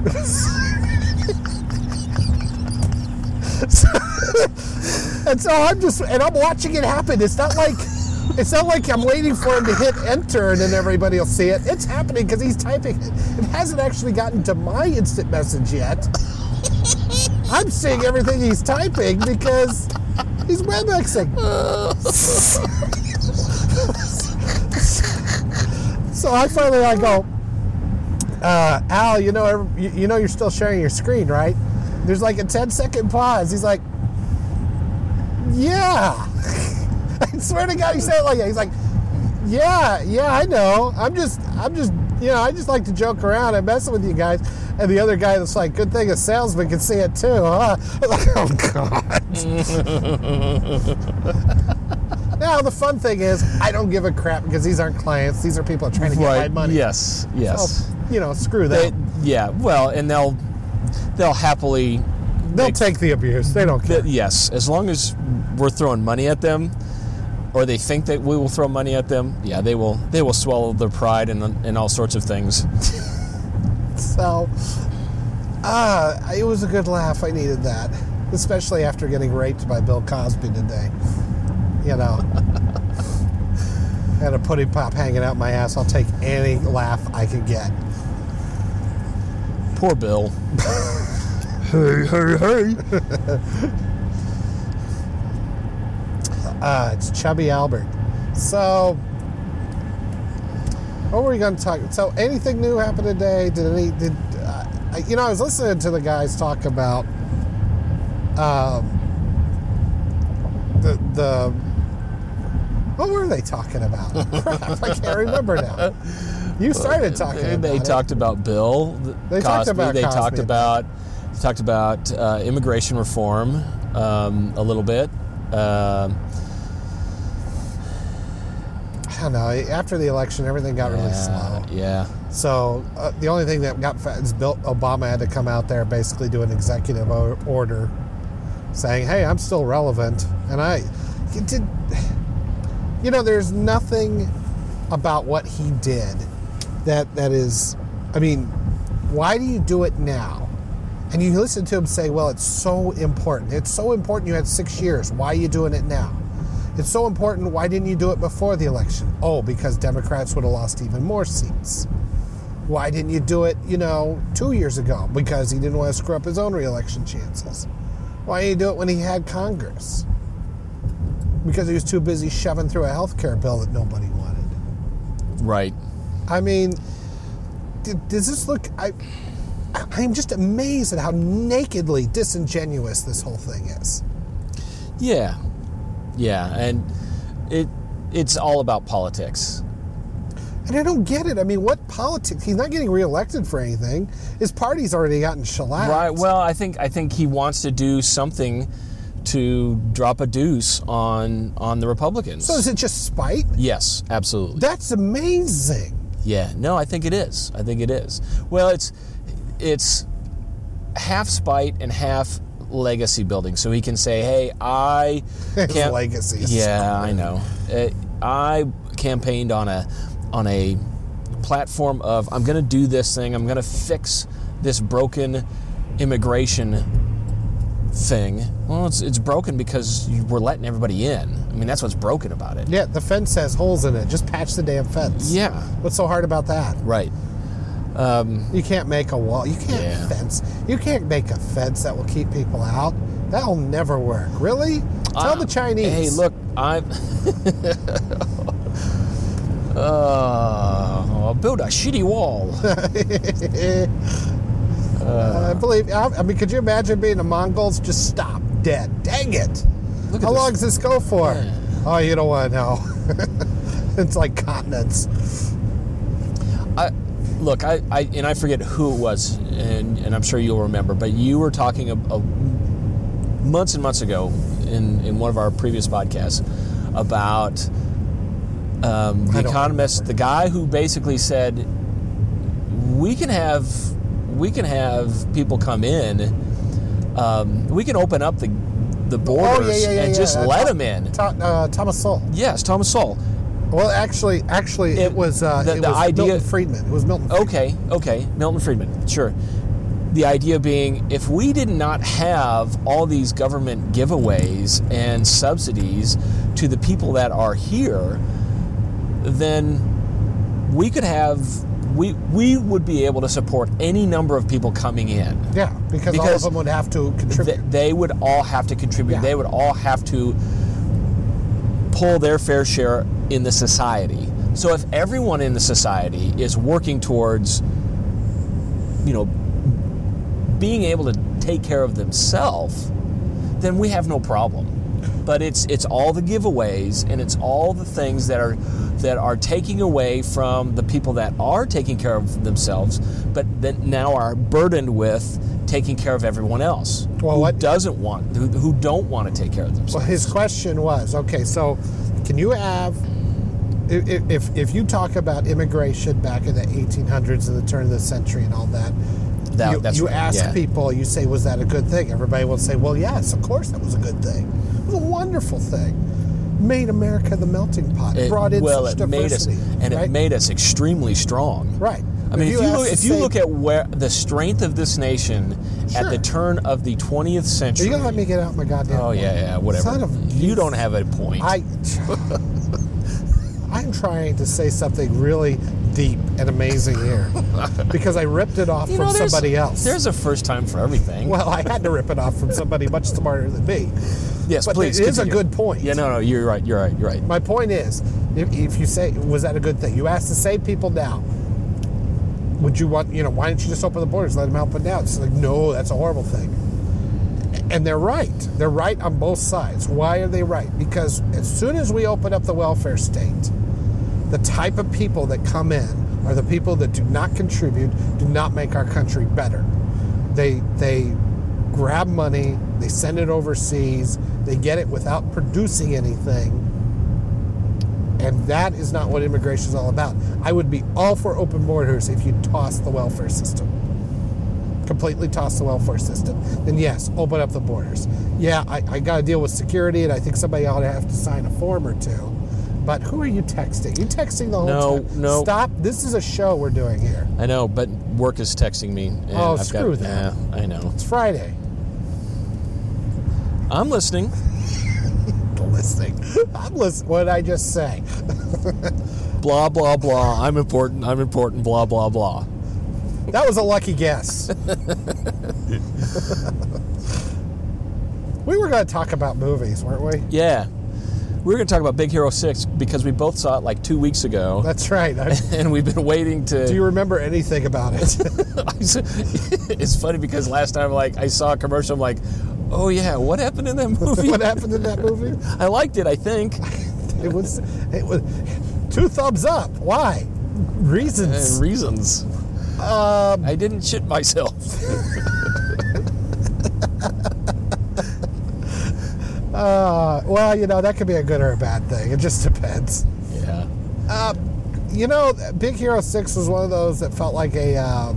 so, and so I'm just, and I'm watching it happen. It's not like, it's not like I'm waiting for him to hit enter and then everybody will see it. It's happening because he's typing it. It hasn't actually gotten to my instant message yet. I'm seeing everything he's typing because he's WebExing. So I finally I go, uh, Al, you know, every- you, you know, you're still sharing your screen, right? There's like a ten second pause. He's like, yeah. I swear to God, he said it like that. He's like, yeah, yeah, I know. I'm just, I'm just, you know, I just like to joke around. I'm messing with you guys. And the other guy that's like, good thing a salesman can see it too, huh? I'm like, oh, God. Now, the fun thing is, I don't give a crap because these aren't clients. These are people trying to get my
Right.
money.
Yes. Yes.
So, you know, screw
They,
them.
yeah. Well, and they'll they'll happily
They'll
make-
take the abuse. They don't care.
Th- yes, as long as we're throwing money at them, or they think that we will throw money at them, yeah, they will. They will swallow their pride and and all sorts of things.
So, uh, it was a good laugh. I needed that, especially after getting raped by Bill Cosby today. You know, had a pudding pop hanging out my ass. I'll take any laugh I can get.
Poor Bill.
Hey, hey, hey. uh, it's Chubby Albert. So, What were we going to talk? So, anything new happened today? Did any? Did uh, I- you know? I was listening to the guys talk about um, the the. What were they talking about? Crap, I can't remember now. You started talking.
They,
about
they
it.
talked about Bill
They
Cosby.
talked about
they
Cosby.
talked about talked about uh, immigration reform um, a little bit. Um,
I don't know. After the election, everything got really
yeah,
slow.
Yeah.
So uh, the only thing that got fat is Bill Obama had to come out there, basically do an executive o- order, saying, "Hey, I'm still relevant," and I it did. You know, there's nothing about what he did that that is. I mean, why do you do it now? And you listen to him say, "Well, it's so important. It's so important. You had six years. Why are you doing it now? It's so important. Why didn't you do it before the election? Oh, because Democrats would have lost even more seats. Why didn't you do it, you know, two years ago? Because he didn't want to screw up his own reelection chances. Why didn't you do it when he had Congress? Because he was too busy shoving through a health care bill that nobody wanted.
Right.
I mean, d- does this look... I, I'm just amazed at how nakedly disingenuous this whole thing is.
Yeah. Yeah, and it it's all about politics.
And I don't get it. I mean, what politics? He's not getting reelected for anything. His party's already gotten shellacked.
Right. Well, I think I think he wants to do something to drop a deuce on on the Republicans.
So is it just spite?
Yes, absolutely.
That's amazing.
Yeah. No, I think it is. I think it is. Well, it's it's half spite and half legacy building, so he can say, "Hey, I
His
can't."
legacy is
Yeah, I know. Uh, I campaigned on a on a platform of I'm going to do this thing. I'm going to fix this broken immigration thing. Well, it's it's broken because you we're letting everybody in. I mean, that's what's broken about it.
Yeah, the fence has holes in it. Just patch the damn fence.
Yeah.
What's so hard about that?
Right.
You can't make a wall. You can't
Yeah.
fence. You can't make a fence that will keep people out. That'll never work. Really? Tell
Uh,
the Chinese.
Hey, look, I'm. uh, I'll build a shitty wall.
I believe. I I mean, could you imagine being the Mongols? Just stop dead. Dang it!
Look at
How
this.
long does this go for?
Yeah.
Oh, you don't want to know. It's like continents.
I, look, I, I and I forget who it was, and, and I'm sure you'll remember, but you were talking a, a months and months ago in, in one of our previous podcasts about um, the
I don't
Economist,
remember.
the guy who basically said we can have we can have people come in, um, we can open up the the borders
oh, yeah, yeah, yeah,
and
yeah.
just
Uh,
let
Tom-
them in.
Tom- uh, Thomas Sowell.
Yes, Thomas Sowell.
Well, actually, actually, it,
It-
was uh,
the-
it
the
was
idea-
Milton Friedman. It was Milton. Friedman.
Okay, okay, Milton Friedman, sure. The idea being, if we did not have all these government giveaways and subsidies to the people that are here, then we could have, we we would be able to support any number of people coming in.
Yeah, because, all of
Because
them would have to contribute.
Th- they would all have to contribute.
Yeah.
They would all have to pull their fair share in the society. So if everyone in the society is working towards, you know, being able to take care of themselves, then we have no problem. But it's it's all the giveaways and it's all the things that are that are taking away from the people that are taking care of themselves, but that now are burdened with taking care of everyone else
Well,
who
what-
doesn't want who, who don't want to take care of
Well,
themselves.
his question was, okay, so can you have, if, if, if you talk about immigration back in the eighteen hundreds and the turn of the century and all that,
That-
you,
that's
you
right,
ask
yeah.
people, you say, was that a good thing? Everybody will say, well, yes, of course that was a good thing. It was a wonderful thing. Made America the melting pot.
It-
brought in
well,
such
it made us,
diversity.
and
right?
it made us extremely strong.
Right.
I mean, if you
ask
look,
the
if you
same-
look at where the strength of this nation at
Sure.
the turn of the twentieth
Are
century.
you going to let me get out my goddamn
Oh yeah, yeah, whatever.
Son of-
you don't have a point.
I, I'm trying to say something really deep and amazing here because I ripped it off
You
from
know, there's-
somebody else.
There's a first time for everything.
Well, I had to rip it off from somebody much smarter than me.
yes,
but
please.
it is a
continue.
good point.
Yeah, no, no, you're right. You're right. You're right.
My point is, If, if you say, was that a good thing? You asked to save people now. Would you want, you know, why don't you just open the borders, let them out, but now it's like, no, that's a horrible thing. And they're right. They're right on both sides. Why are they right? Because as soon as we open up the welfare state, the type of people that come in are the people that do not contribute, do not make our country better. They they grab money, they send it overseas, they get it without producing anything. And that is not what immigration is all about. I would be all for open borders if you toss the welfare system. Completely toss the welfare system. Then yes, open up the borders. Yeah, I, I got to deal with security, and I think somebody ought to have to sign a form or two. But who are you texting? You texting the whole
No,
time?
no.
Stop. This is a show we're doing here.
I know, but work is texting me. And
Oh,
I've
screw
got,
that.
Yeah, I know.
It's Friday.
I'm listening.
Listening. I'm listening. What did I just say?
Blah, blah, blah. I'm important. I'm important. Blah, blah, blah.
That was a lucky guess. We were going to talk about movies, weren't we?
Yeah. We were going to talk about Big Hero six because we both saw it like two weeks ago.
That's right. I,
And we've been waiting to...
do you remember anything about it?
It's funny because last time like I saw a commercial, I'm like, oh yeah, what happened in that movie?
What happened in that movie?
I liked it, I think.
It was, it was two thumbs up. Why? Reasons.
And reasons.
Um,
I didn't shit myself.
uh, well, you know, that could be a good or a bad thing. It just depends.
Yeah.
Uh, you know, Big Hero six was one of those that felt like a... Um,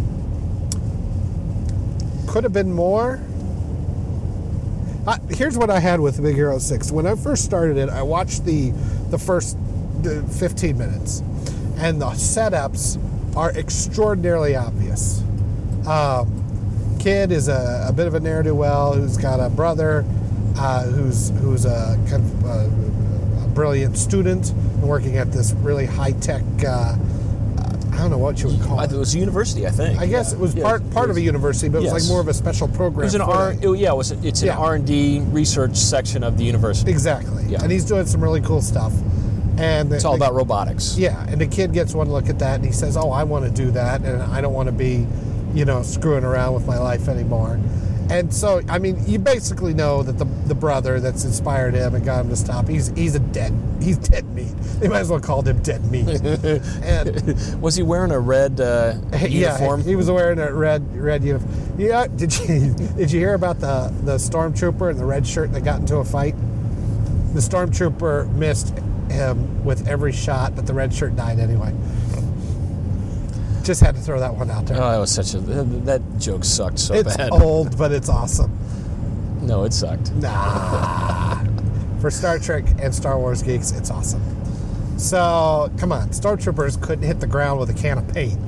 could have been more. Uh, here's what I had with Big Hero six. When I first started it, I watched the the first the fifteen minutes, and the setups are extraordinarily obvious. Um, kid is a, a bit of a ne'er-do-well who's got a brother uh, who's who's a, kind of a, a brilliant student working at this really high-tech. Uh, I don't know what you would call
It
it.
was a university, I think.
I guess
Yeah.
it was
Yeah,
part part
it
of
was-
a university, but it was
Yes.
like more of a special program.
It was an
for
R.
that.
It, yeah, it was. It's an
Yeah.
R and D research section of the university.
Exactly.
Yeah.
And he's doing some really cool stuff. And
It's all about robotics.
Yeah, and the kid gets one look at that and he says, "Oh, I want to do that, and I don't want to be, you know, screwing around with my life anymore." And so, I mean, you basically know that the the brother that's inspired him and got him to stop, he's he's a dead he's dead meat. They might as well call him dead meat. And
Was he wearing a red uh, uniform?
yeah, he was wearing a red red uniform. Yeah, did you did you hear about the the stormtrooper in the red shirt that got into a fight? The stormtrooper missed him with every shot, but the red shirt died anyway. Just had to throw that one out there.
Oh, that was such a that joke sucked so
it's
bad.
old, but it's awesome.
No, it sucked.
Nah. For Star Trek and Star Wars geeks, it's awesome. So, come on. Stormtroopers couldn't hit the ground with a can of paint.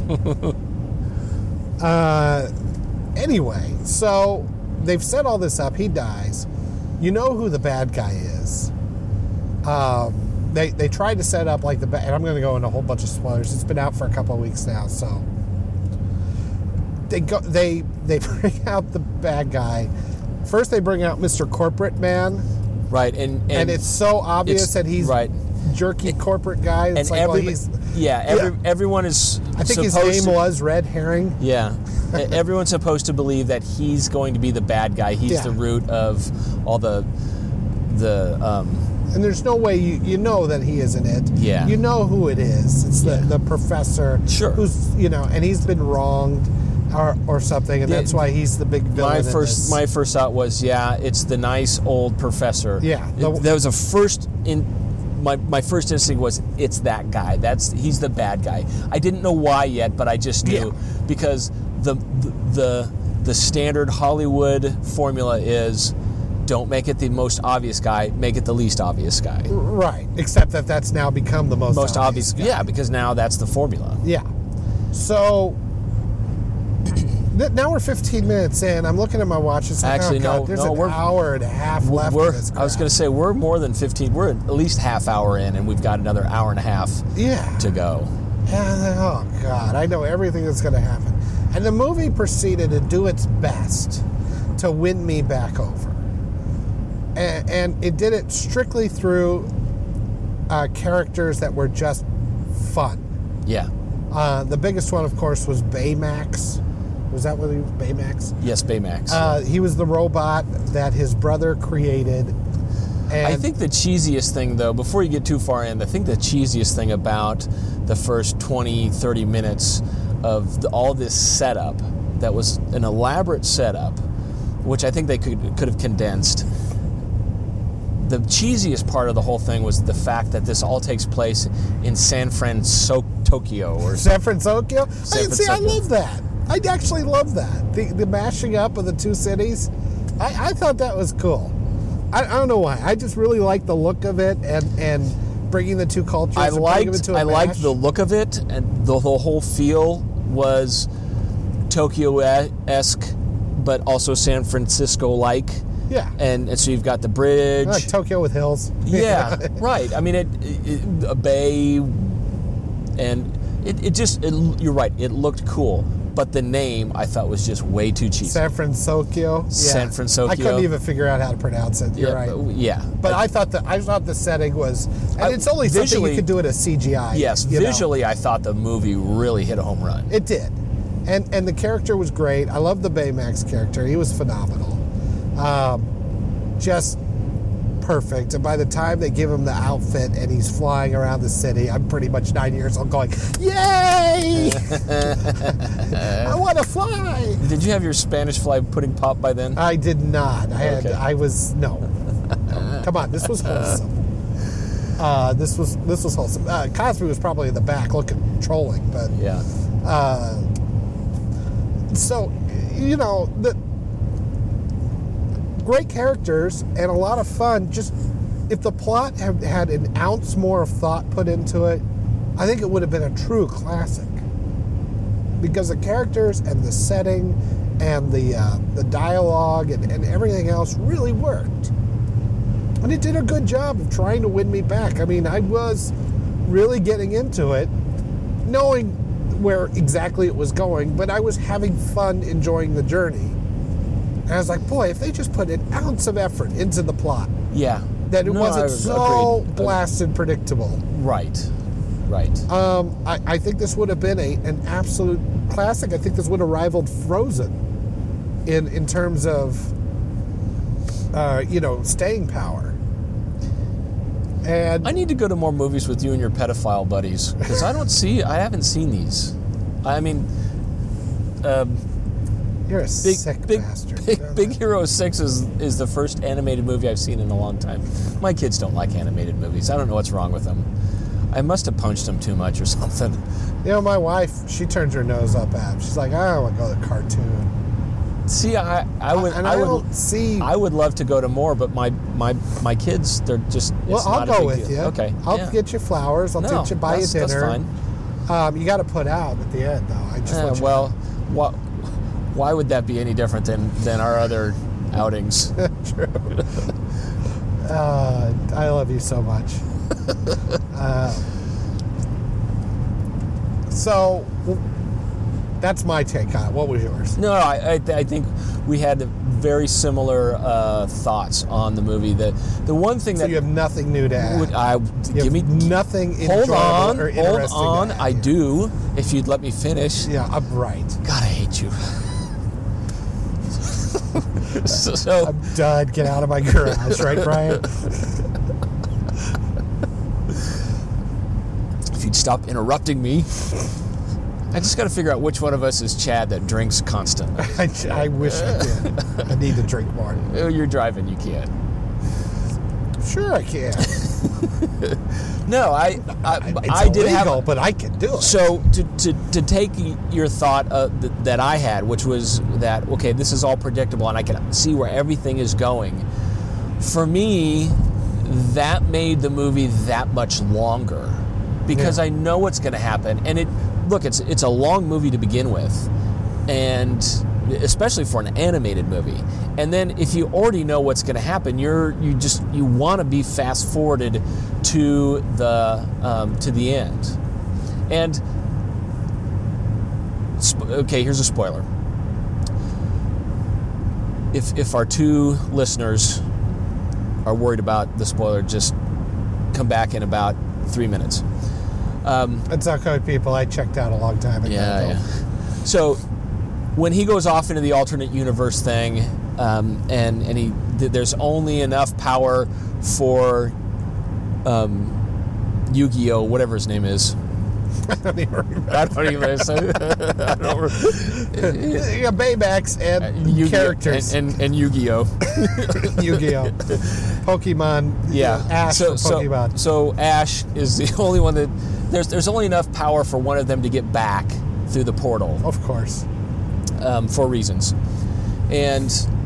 uh, anyway, so they've set all this up. He dies. You know who the bad guy is. Um, they they tried to set up like the bad, and I'm going to go into a whole bunch of spoilers. It's been out for a couple of weeks now, so they go they they bring out the bad guy. First, they bring out Mister Corporate Man,
Right, and and,
and, it's so obvious
it's-
that he's
right.
jerky corporate guy. It's
and
like, well,
every,
he's.
yeah, every,
yeah.
everyone is.
I think his
supposed
name
to,
was Red Herring.
Yeah, E- everyone's supposed to believe that he's going to be the bad guy. He's
Yeah.
the root of all the the. Um,
And there's no way you, you know that he isn't it.
Yeah.
You know who it is. It's the,
Yeah.
the professor.
Sure.
Who's, you know, and he's been wronged or, or something, and
Yeah.
that's why he's the big villain.
my
in
first
this.
my first thought was, yeah, it's the nice old professor.
Yeah,
It-
the-
that was a first in. My, my first instinct was it's that guy. That's he's the bad guy. I didn't know why yet, but I just knew
Yeah.
because the the the standard Hollywood formula is don't make it the most obvious guy, make it the least obvious guy.
Right. Except that that's now become the most,
Most obvious,
guy.
yeah, because now that's the formula.
Yeah. So th- now we're fifteen minutes in. I'm looking at my watch. It's like,
Actually,
oh God,
no,
there's
no,
an
we're-
hour and a half left
We're,
of this
I was
crap.
going to say we're more than fifteen. We're at least half hour in, and we've got another hour and a half
Yeah.
to go.
And, oh God, I know everything that's going to happen. And the movie proceeded to do its best to win me back over. And, and it did it strictly through uh, characters that were just fun.
Yeah.
Uh, the biggest one, of course, was Baymax. Was that what he was? Baymax?
Yes, Baymax.
Uh, he was the robot that his brother created. And
I think the cheesiest thing, though, before you get too far in, I think the cheesiest thing about the first twenty, thirty minutes of the, all this setup, that was an elaborate setup, which I think they could could have condensed. The cheesiest part of the whole thing was the fact that this all takes place in San Francisco, Tokyo, or
San Francisco?
San
I, see, I
Francisco.
love that. I actually love that. The, the mashing up of the two cities. I, I thought that was cool. I, I don't know why. I just really like the look of it and, and bringing the two cultures.
I
and putting
liked
them into a
I liked
mash.
the look of it, and the, the whole feel was Tokyo-esque, but also San Francisco-like.
Yeah.
And, and so you've got the bridge.
I like Tokyo with hills.
Yeah, right. I mean, it, it a bay, and it, it just it, you're right. It looked cool, but the name I thought was just way too cheesy.
San Francisco. Yeah.
San Francisco.
I couldn't even figure out how to pronounce it. You're
yeah,
right.
but- yeah,
But I thought that I thought the setting was, and
I-
it's only something
visually-
you could do it as C G I.
yes,
you know.
visually, I thought the movie really hit a home run.
It did, and and the character was great. I love the Baymax character; he was phenomenal, um, just perfect. And by the time they give him the outfit and he's flying around the city, I'm pretty much nine years old, going, "Yay! I want to fly!"
Did you have your Spanish fly pudding pop by then?
I did not. I had.
Okay.
I was no. No. Come on, this was wholesome. Uh, this was this was wholesome. Uh, Cosby was probably in the back looking trolling, but
yeah.
uh, so you know the great characters and a lot of fun. Just if the plot had had an ounce more of thought put into it, I think it would have been a true classic. Because the characters and the setting and the uh, the dialogue and, and everything else really worked. And it did a good job of trying to win me back. I mean, I was really getting into it, knowing where exactly it was going, but I was having fun enjoying the journey. And I was like, boy, if they just put an ounce of effort into the plot,
Yeah.
that it
No,
wasn't
I
so
agreed.
blasted predictable.
Right. Right.
Um, I, I think this would have been a, an absolute classic. I think this would have rivaled Frozen in in terms of, uh, you know, staying power. And
I need to go to more movies with you and your pedophile buddies because I don't see. I haven't seen these. I mean, um,
you're a
Big
sick
Big
bastard.
Big,
You know
Big
that?
Hero Six is is the first animated movie I've seen in a long time. My kids don't like animated movies. I don't know what's wrong with them. I must have punched them too much or something.
You know, my wife, she turns her nose up at it. She's like, I don't want to go to the cartoon.
See, I, I would
and
I,
I,
would
don't see.
I would love to go to more, but my my, my kids they're just
well,
it's
I'll
not a
go
big
with
deal.
you.
Okay,
I'll
yeah.
get you flowers. I'll
no,
get you buy you
that's,
dinner.
That's fine.
Um, you got to put out at the end, though. I just
Eh,
want you
well, what? Why would that be any different than, than our other outings?
True. Uh, I love you so much. uh, so, that's my take on it. What was yours?
No, I, I, th- I think we had very similar uh, thoughts on the movie. The the one thing
So
that
you have nothing new to add.
would I
You
give
have
me
nothing
hold
enjoyable
on,
or
hold
interesting to
on.
add.
I do. If you'd let me finish.
Yeah, I'm right.
God, I hate you. so, so
I'm done. Get out of my garage, right, Brian?
if you'd stop interrupting me. I just got to figure out which one of us is Chad that drinks constantly.
I, I wish I did. I need to drink more.
Oh, you're driving, you can't.
Sure, I can.
No, I I,
It's
I did
illegal,
have.
but I can do it.
So to, to, to take your thought uh, th- that I had, which was that, okay, this is all predictable and I can see where everything is going. For me, that made the movie that much longer because
Yeah.
I know what's going to happen. And it look, it's it's a long movie to begin with, and especially for an animated movie. And then if you already know what's going to happen, you're you just you want to be fast forwarded to the um, to the end. And sp- okay, here's a spoiler. If if our two listeners are worried about the spoiler, just come back in about three minutes. Um,
That's okay, people. I checked out a long time ago.
yeah, yeah. So when he goes off into the alternate universe thing, um, and and he th- there's only enough power for um, Yu-Gi-Oh, whatever his name is.
I don't even remember.
I don't even say. I don't remember.
Yeah, Baymax and
Yu-Gi-Oh,
characters.
and, and, and Yu-Gi-Oh.
Yu-Gi-Oh. Pokemon.
Yeah,
Ash
so,
for Pokemon.
So, so Ash is the only one that there's there's only enough power for one of them to get back through the portal,
Of course.
um, for reasons, and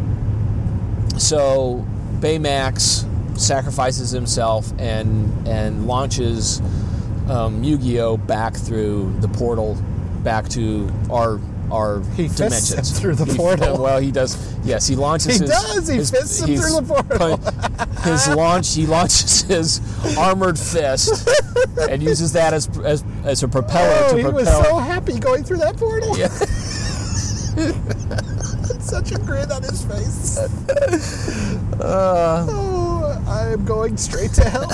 so Baymax sacrifices himself and and launches um, Yu-Gi-Oh back through the portal, back to our our
He fists
dimensions
him through the
He-
portal.
well, he does. Yes, he launches.
He
his,
does, he
his-
fists him
he's
through the portal.
put- His launch. He launches his armored fist and uses that as as, as a propeller
Oh,
to
he
propel.
was so happy going through that portal.
Yeah.
Such a grin on his face.
Uh,
Oh, I am going straight to hell.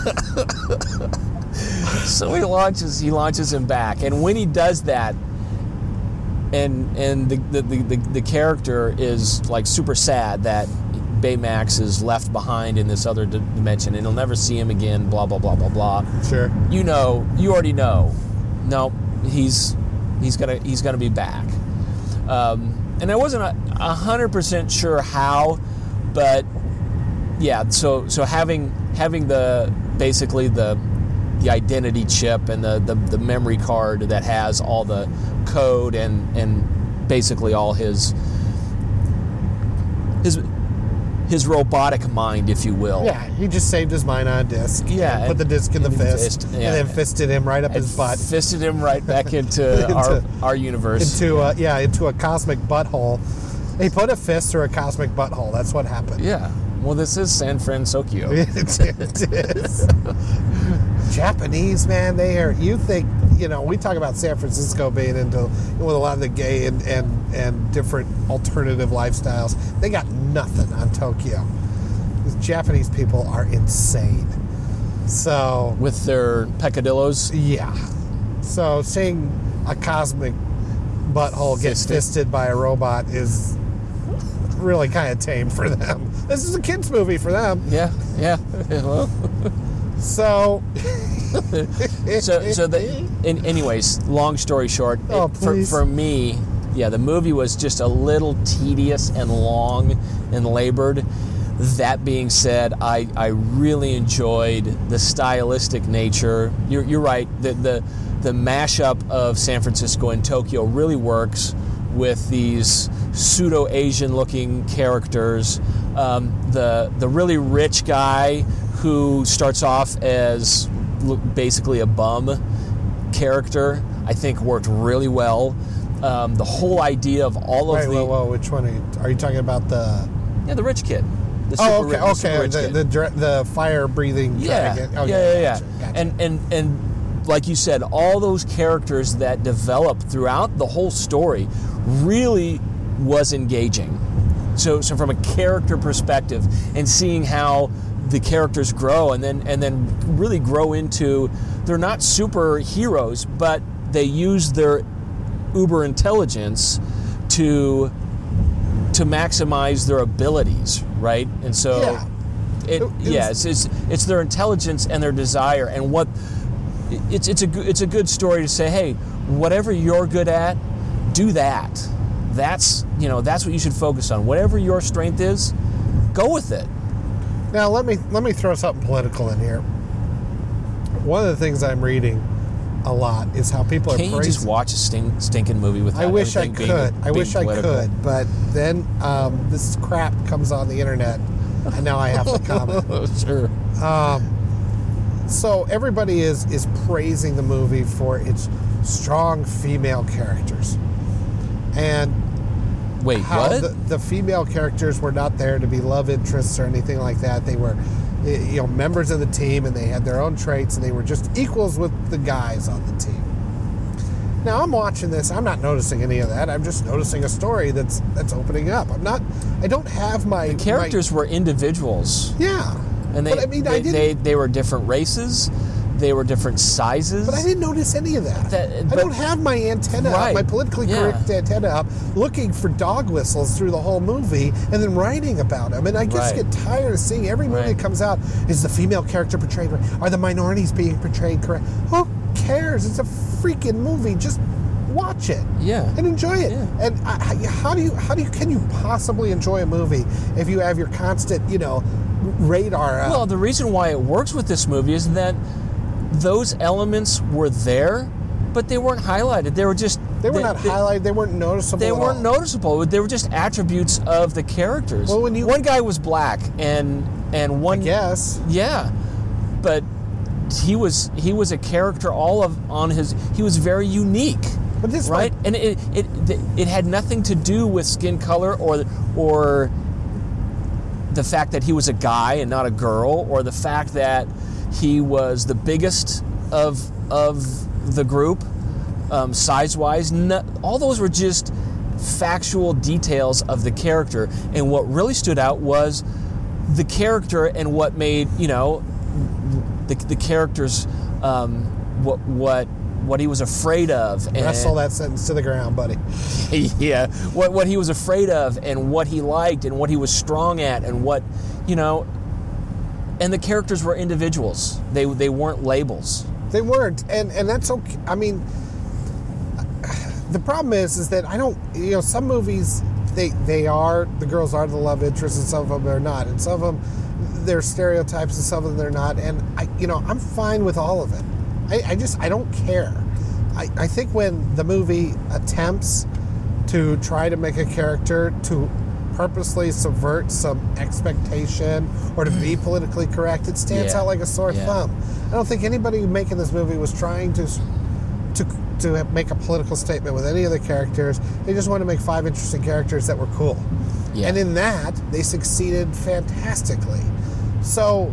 so he launches. He launches him back, and when he does that, and and the the, the, the, the character is like super sad that Baymax is left behind in this other d- dimension, and he'll never see him again. Blah blah blah blah blah.
Sure.
You know, you already know. No, he's he's gonna he's gonna be back. Um, and I wasn't a, a hundred percent sure how, but yeah. So so having having the basically the the identity chip and the, the, the memory card that has all the code and and basically all his his his robotic mind, if you will.
Yeah, he just saved his mind on a disc.
Yeah,
and put
and-
the disc in the
and
fist,
fist, yeah.
and then fisted him right up
And
his butt
fisted him right back into,
Into-
our our universe.
into a, yeah into a cosmic butthole. He put a fist through a cosmic butthole. That's what happened.
Yeah. Well, this is San Francisco.
it, it is. Japanese, man, they are. You think you know? We talk about San Francisco being into with a lot of the gay and and and different alternative lifestyles. They got nothing on Tokyo. These Japanese people are insane. So
With their peccadillos.
yeah. So seeing a cosmic butthole get
Fisted.
fisted by a robot is really kind of tame for them. This is a kids' movie for them.
Yeah, yeah. Well,
So,
so, so the, in, anyways, long story short, it-
Oh,
for,
please.
for me, yeah, the movie was just a little tedious and long and labored. That being said, I, I really enjoyed the stylistic nature. You're, you're right. The, the the mashup of San Francisco and Tokyo really works with these pseudo Asian looking characters. Um, the the really rich guy who starts off as l- basically a bum character, I think worked really well. Um, the whole idea of all of
wait,
the
whoa, whoa, which one are you, are you talking about? The
yeah the rich kid. The
oh,
super
okay,
rich- super
okay,
rich
the
kid.
the, dr- the fire breathing
Yeah,
dragon. Okay,
yeah, yeah, yeah.
gotcha, gotcha.
And and and like you said, all those characters that develop throughout the whole story really was engaging. So, so from a character perspective, and seeing how the characters grow, and then and then really grow into, they're not superheroes, but they use their uber intelligence to to maximize their abilities, right? And so.
Yeah.
It,
It- it
yeah,
was-
it's, it's it's their intelligence and their desire, and what it's it's a good- it's a good story to say, hey, whatever you're good at, do that. That's you know that's what you should focus on. Whatever your strength is, go with it.
Now let me let me throw something political in here. One of the things I'm reading a lot is how people are
Can't you
praising.
just watch a stink, stinking movie without
I wish I
everything
could.
being,
I
being
wish I
political?
could, but then um, this crap comes on the internet, and now I have to comment.
Sure.
Um, so everybody is is praising the movie for its strong female characters, and
Wait,
how
what?
the, the female characters were not there to be love interests or anything like that. They were, eh, you know, members of the team, and they had their own traits, and they were just equals with the guys on the team. Now I'm watching this. I'm not noticing any of that. I'm just noticing a story that's that's opening up. I'm not. I don't have my
the characters were individuals.
My, yeah.
And they,
But I mean, I
they,
didn't-
they, they were different races. They were different sizes.
But I didn't notice any of that.
That-
I
but-
don't have my antenna up,
Right.
my politically
Yeah.
correct antenna up, looking for dog whistles through the whole movie and then writing about them. And I just
Right.
get tired of seeing every movie
Right.
that comes out. Is the female character portrayed right? Are the minorities being portrayed correct? Who cares? It's a freaking movie. Just watch it.
Yeah.
And enjoy it.
Yeah.
And I, I- how do you how do you can you possibly enjoy a movie if you have your constant, you know, radar up?
Well, the reason why it works with this movie is that those elements were there, but they weren't highlighted. They were just
they were not
they,
highlighted. They weren't noticeable.
They
at
weren't
all.
noticeable. They were just attributes of the characters.
Well, when you-
one guy was black, and and one
I guess.
yeah, but he was he was a character all of on his. He was very unique.
But this
right,
one-
and it, it it had nothing to do with skin color or or the fact that he was a guy and not a girl, or the fact that he was the biggest of of the group, um, size wise. No, all those were just factual details of the character, and what really stood out was the character and what made you know the the characters um, what what. what he was afraid of. And,
Wrestle that sentence to the ground, buddy.
yeah, what what he was afraid of, and what he liked, and what he was strong at, and what, you know, and the characters were individuals. They they weren't labels.
They weren't, and and that's okay. I mean, the problem is, is that I don't. You know, some movies they they are the girls are the love interests, and some of them they're not, and some of them they're stereotypes, and some of them they're not. And I, you know, I'm fine with all of it. I, I just I don't care. I, I think when the movie attempts to try to make a character to purposely subvert some expectation or to be politically correct, it stands
Yeah.
out like a sore
Yeah.
thumb. I don't think anybody making this movie was trying to to to make a political statement with any of the characters. They just wanted to make five interesting characters that were cool.
Yeah.
And in that, they succeeded fantastically. So,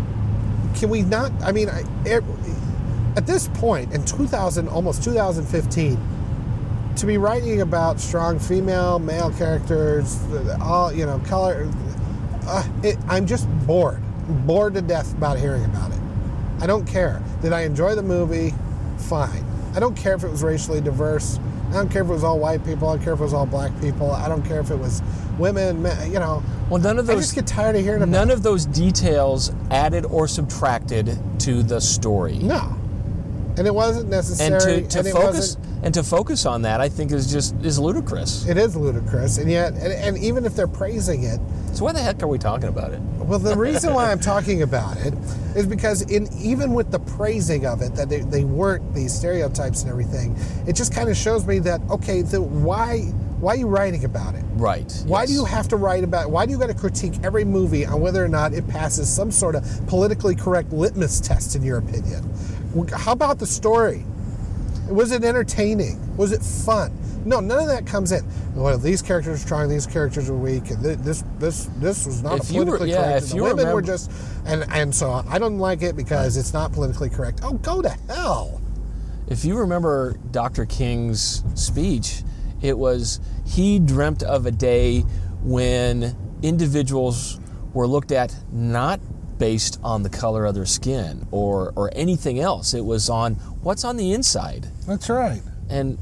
can we not? I mean, I, it, at this point in two thousand, almost two thousand fifteen, to be writing about strong female, male characters, all you know, color, uh, it, I'm just bored, bored to death about hearing about it. I don't care. Did I enjoy the movie? Fine. I don't care if it was racially diverse. I don't care if it was all white people. I don't care if it was all black people. I don't care if it was women, men, you know.
Well, none of
I
those
just get tired of hearing about
none
it.
of those details added or subtracted to the story.
No. And it wasn't
And
necessary.
to, to
and it
focus
wasn't-
and to focus on that, I think is just is ludicrous.
It is ludicrous, and yet, and, and even if they're praising it,
So why the heck are we talking about it?
well, the reason why I'm talking about it is because in even with the praising of it, that they, they weren't these stereotypes and everything, it just kind of shows me that okay, the, why why are you writing about it?
Right.
Why
yes.
do you have to write about? Why do you got to critique every movie on whether or not it passes some sort of politically correct litmus test, in your opinion? How about the story? Was it entertaining? Was it fun? No, none of that comes in. Well, these characters are strong, these characters are weak, and thi- this this this was not
If you
politically
were- yeah,
correct.
if
and the
you
women were
remember-
just, and and so I don't like it because it's not politically correct. Oh, go to hell!
If you remember Doctor King's speech, it was he dreamt of a day when individuals were looked at not based on the color of their skin or or anything else. It was on what's on the inside.
That's right.
And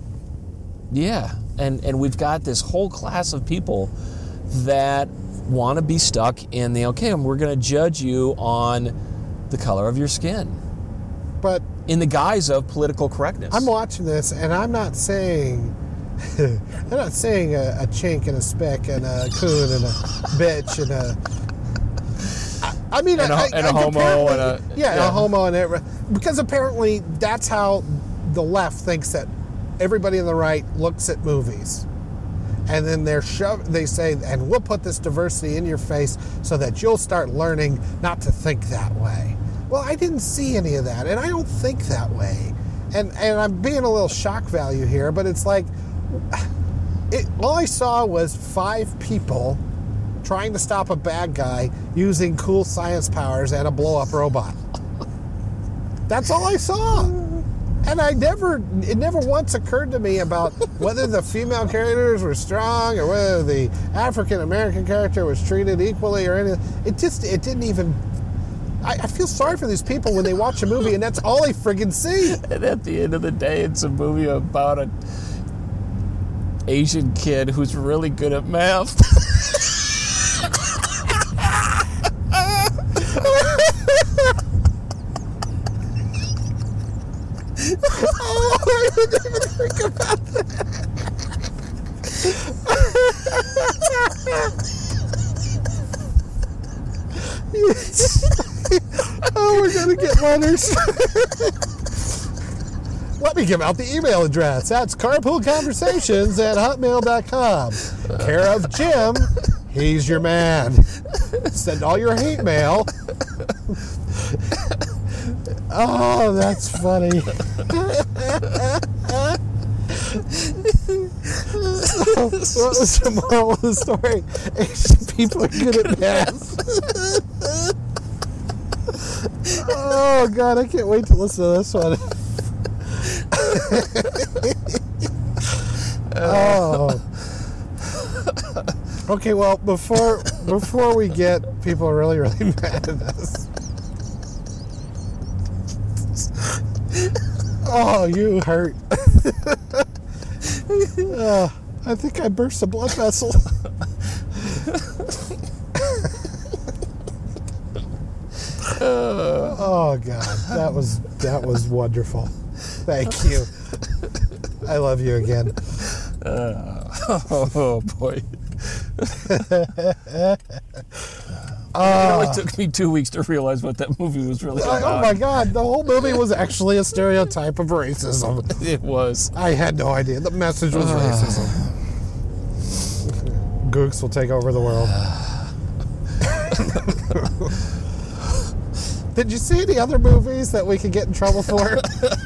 yeah, and and we've got this whole class of people that want to be stuck in the okay, and we're going to judge you on the color of your skin
But
in the guise of political correctness.
I'm watching this, and I'm not saying, I'm not saying a, a chink and a speck and a coon and a bitch and a. I, I mean,
And a-
I,
and
I
a homo
apparently-
and a-
yeah,
yeah.
a homo and every, because apparently that's how the left thinks that everybody on the right looks at movies. And then they're shove, they say, and we'll put this diversity in your face so that you'll start learning not to think that way. Well, I didn't see any of that, and I don't think that way. And and I'm being a little shock value here, but it's like, it, all I saw was five people trying to stop a bad guy using cool science powers and a blow-up robot. That's all I saw. And I never, it never once occurred to me about whether the female characters were strong or whether the African American character was treated equally or anything. It just, it didn't even I, I feel sorry for these people when they watch a movie and that's all they friggin' see.
And at the end of the day, it's a movie about an Asian kid who's really good at math.
Oh, I didn't even think about that. Oh, we're gonna get letters. Let me give out the email address. That's carpoolconversations at hotmail dot com. Care of Jim. He's your man. Send all your hate mail. Oh, that's funny. So, what was the moral of the story? Asian people are good at math. Oh, God, I can't wait to listen to this one. Oh. Okay, well, before before we get people really, really mad at us. Oh, you hurt. uh, I think I burst a blood vessel. Oh, God, that was that was wonderful. Thank you. I love you again.
Uh, oh boy.
Uh,
it only took me two weeks to realize what that movie was really about.
Oh my God, the whole movie was actually a stereotype of racism.
It was.
I had no idea. The message was racism. Gooks will take over the world. Did you see any other movies that we could get in trouble for?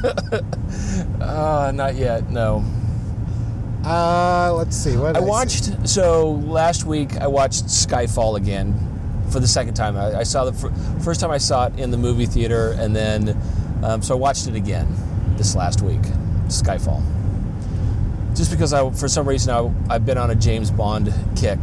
Uh, not yet, no.
Uh, let's see. What did
I
I
watched,
see?
so last week I watched Skyfall again for the second time. I, I saw the fir- first time I saw it in the movie theater, and then, um, so I watched it again this last week, Skyfall. Just because I, for some reason, I, I've been on a James Bond kick.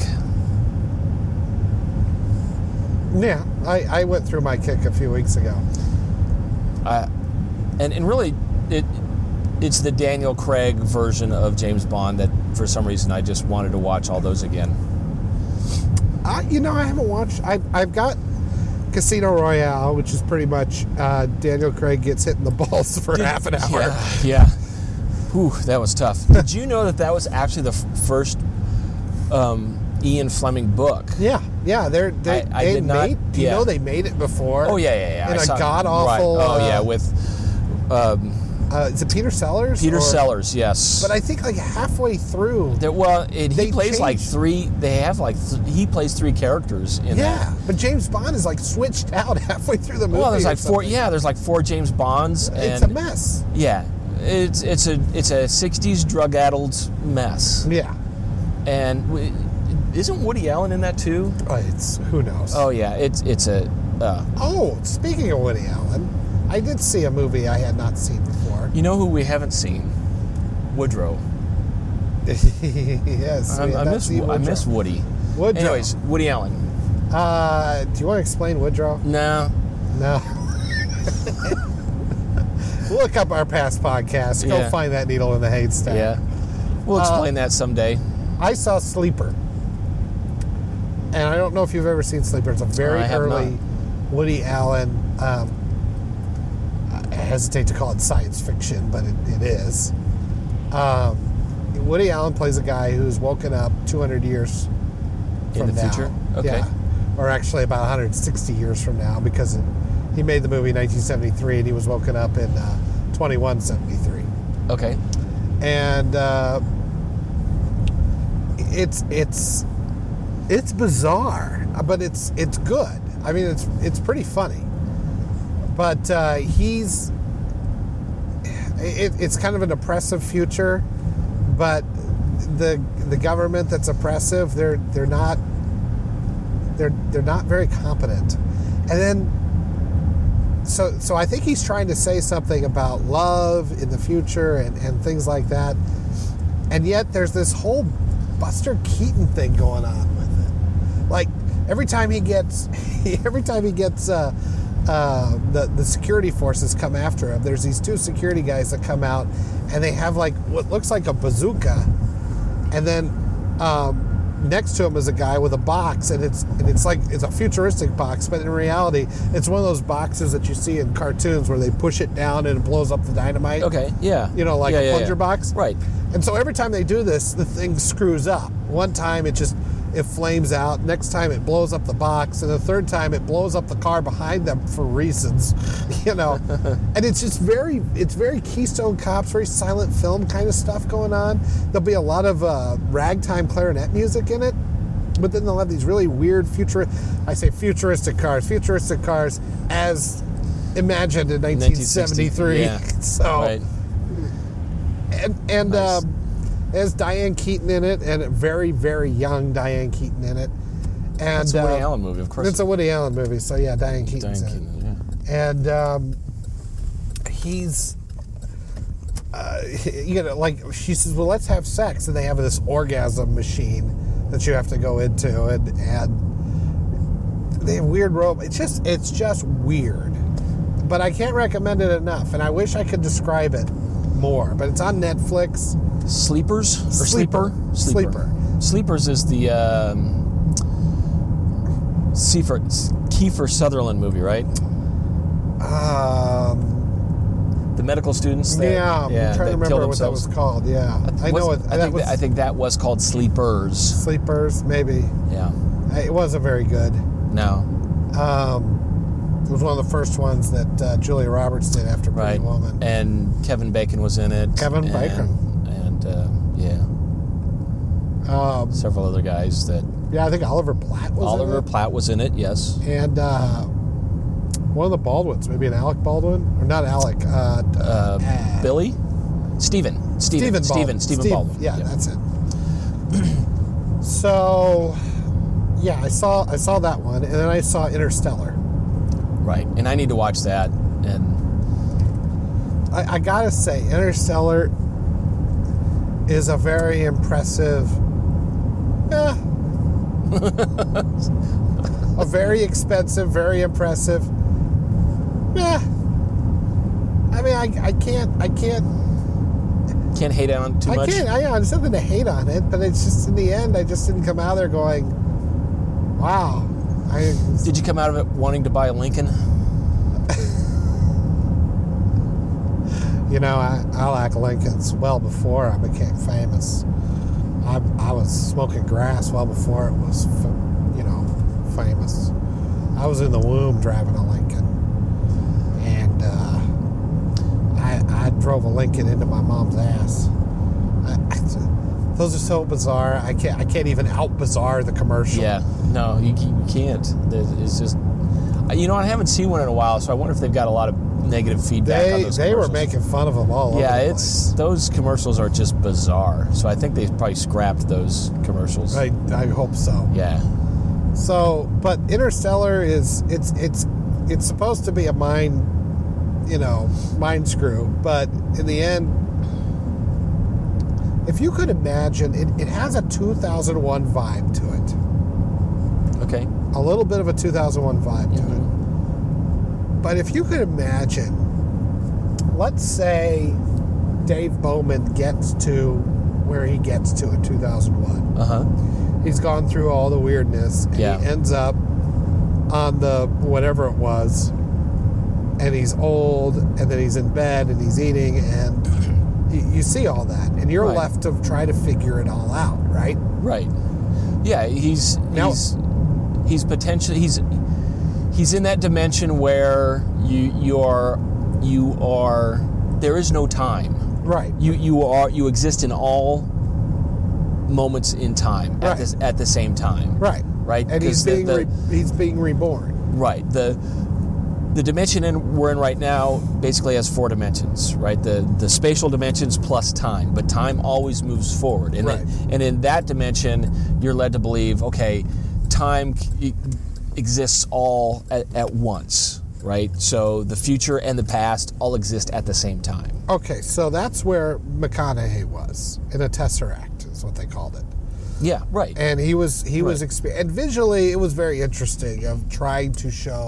Yeah, I, I went through my kick a few weeks ago.
Uh, and, and really, it it's the Daniel Craig version of James Bond that, for some reason, I just wanted to watch all those again.
I, you know, I haven't watched. I, I've got Casino Royale, which is pretty much uh, Daniel Craig gets hit in the balls for half an hour.
Yeah, yeah. Whew, that was tough. Did you know that that was actually the f- first um, Ian Fleming book?
Yeah, yeah. They're, they
I- I
they
did not-
made. Do you
yeah.
know they made it before?
Oh, yeah, yeah, yeah.
In
I
a
saw-
god awful.
Right. Oh,
uh,
yeah, with um,
Uh, is it Peter Sellers?
Peter
or-
Sellers, yes.
But I think like halfway through.
There, well, it, he
They
plays like
changed.
three. They have like th- he plays three characters in
Yeah,
that.
but James Bond is like switched out halfway through the movie.
Well, there's
or
like four.
something.
Yeah, there's like four James Bonds,
It's
and
a mess.
yeah, it's it's a it's a sixties drug-addled mess.
Yeah.
And w- isn't Woody Allen in that too?
Oh, it's who knows.
Oh yeah, it's it's a. Uh,
Oh, speaking of Woody Allen, I did see a movie I had not seen before.
you know who we haven't seen? Woodrow.
Yes,
I,
we have
I
not
miss
seen
I
Woodrow.
miss Woody.
Woodrow.
Anyways, Woody Allen.
Uh, do you want to explain Woodrow?
No.
No. Look up our past podcasts. Go
Yeah.
find that needle in the haystack.
Yeah. We'll
Uh,
explain that someday.
I saw Sleeper. And I don't know if you've ever seen Sleeper. It's a very
I have
early
not.
Woody Allen, um, I hesitate to call it science fiction, but it, it is. Um, Woody Allen plays a guy who's woken up two hundred years
In
from
the
now.
future? Okay.
Yeah. Or actually about one hundred sixty years from now, because it, he made the movie in nineteen seventy-three and he was woken up in uh, twenty-one seventy-three.
Okay.
And uh, it's it's it's bizarre, but it's it's good. I mean, it's it's pretty funny. But uh, he's it, it's kind of an oppressive future, but the the government that's oppressive, they're they're not they're they're not very competent. And then so so I think he's trying to say something about love in the future and, and things like that. And yet there's this whole Buster Keaton thing going on with it. Like every time he gets every time he gets uh, uh, the the security forces come after him. There's these two security guys that come out, and they have like what looks like a bazooka, and then um, next to him is a guy with a box, and it's and it's like it's a futuristic box, but in reality, it's one of those boxes that you see in cartoons where they push it down and it blows up the dynamite.
Okay, yeah.
You know, like
Yeah,
a
yeah,
plunger
yeah.
box.
Right.
And so every time they do this, the thing screws up. One time it just it flames out. Next time it blows up the box, and the third time it blows up the car behind them for reasons, you know. And it's just very it's very Keystone Cops, very silent film kind of stuff going on. There'll be a lot of uh, ragtime clarinet music in it, but then they'll have these really weird future I say futuristic cars, futuristic cars as imagined in nineteen seventy-three.
Yeah.
So.
Right.
And, and
Nice.
um, there's Diane Keaton in it, and a very, very young Diane Keaton in it. And
It's a Woody
uh,
Allen movie, of course.
It's a Woody Allen movie, so yeah, Diane Keaton's
Diane
in it.
Keaton, yeah.
And um, he's, uh, you know, like she says, well, let's have sex, and they have this orgasm machine that you have to go into, and and they have weird rope. It's just, it's just weird. But I can't recommend it enough, and I wish I could describe it more. But it's on Netflix.
Sleepers or
Sleeper.
Sleeper?
Sleeper.
Sleepers is the um, Kiefer, Kiefer Sutherland movie, right?
Um,
The medical students. That,
yeah, I'm
yeah,
trying to
that killed
remember what that
themselves.
was called. Yeah, I know it.
I
that
think
was
that, I think that was called Sleepers.
Sleepers, maybe.
Yeah.
It wasn't very good.
No.
Um, it was one of the first ones that uh, Julia Roberts did after Pretty
Right.
Woman.
And Kevin Bacon was in it.
Kevin
and,
Bacon.
And uh, yeah,
Um,
several other guys that.
yeah, I think Oliver Platt was
Oliver
in it.
Platt was in it. Yes.
And uh, one of the Baldwins, maybe an Alec Baldwin, or not Alec. Uh,
Uh,
uh,
Billy. Stephen. Stephen.
Stephen
Stephen.
Baldwin.
Stephen
Steve-
Baldwin.
Yeah, that's it. So, yeah, I saw I saw that one, and then I saw Interstellar.
Right. And I need to watch that. And
I, I gotta say, Interstellar is a very impressive, eh, a very expensive, very impressive. Yeah, I mean, I, I can't, I can't,
can't hate on it too
I
much.
can't. I, there's nothing to hate on it, but it's just in the end, I just didn't come out of there going, wow. I,
Did you come out of it wanting to buy a Lincoln?
You know, I, I like Lincolns well before I became famous. I, I was smoking grass well before it was, f- you know, famous. I was in the womb driving a Lincoln, and uh, I, I drove a Lincoln into my mom's ass. I, I, those are so bizarre. I can't I can't even out bizarre the commercial.
Yeah. No, you, you can't. There's- It's just. You know, I haven't seen one in a while, so I wonder if they've got a lot of negative feedback on
They
those
they were
commercials.
making fun of them all
Yeah,
over the
it's
place.
those commercials are just bizarre. So I think they probably scrapped those commercials.
I I hope so.
Yeah.
So, but Interstellar is it's it's it's supposed to be a mind, you know, mind screw. But in the end, if you could imagine, it, it has a two thousand one vibe to it.
Okay.
A little bit of a two thousand one vibe to it. But if you could imagine, let's say Dave Bowman gets to where he gets to in two thousand one.
Uh huh.
He's gone through all the weirdness, and
Yeah.
he ends up on the whatever it was, and he's old, and then he's in bed, and he's eating, and you, you see all that, and you're
Right.
left to try to figure it all out, right?
Right. Yeah, he's
Now-
he's he's potentially he's he's in that dimension where you you are you are there is no time.
Right.
You you are you exist in all moments in time at
Right.
this at the same time.
Right.
Right.
And he's
'Cause the-
being
the-
re- he's being reborn.
Right. The the dimension in, we're in right now basically has four dimensions, right? The the spatial dimensions plus time, but time always moves forward. And
Right.
it, and in that dimension, you're led to believe, okay, time c- exists all at, at once, right? So the future and the past all exist at the same time.
Okay, so that's where McConaughey was in a tesseract, is what they called it.
Yeah, right.
And he was he was
Right.
exper- and visually it was very interesting of trying to show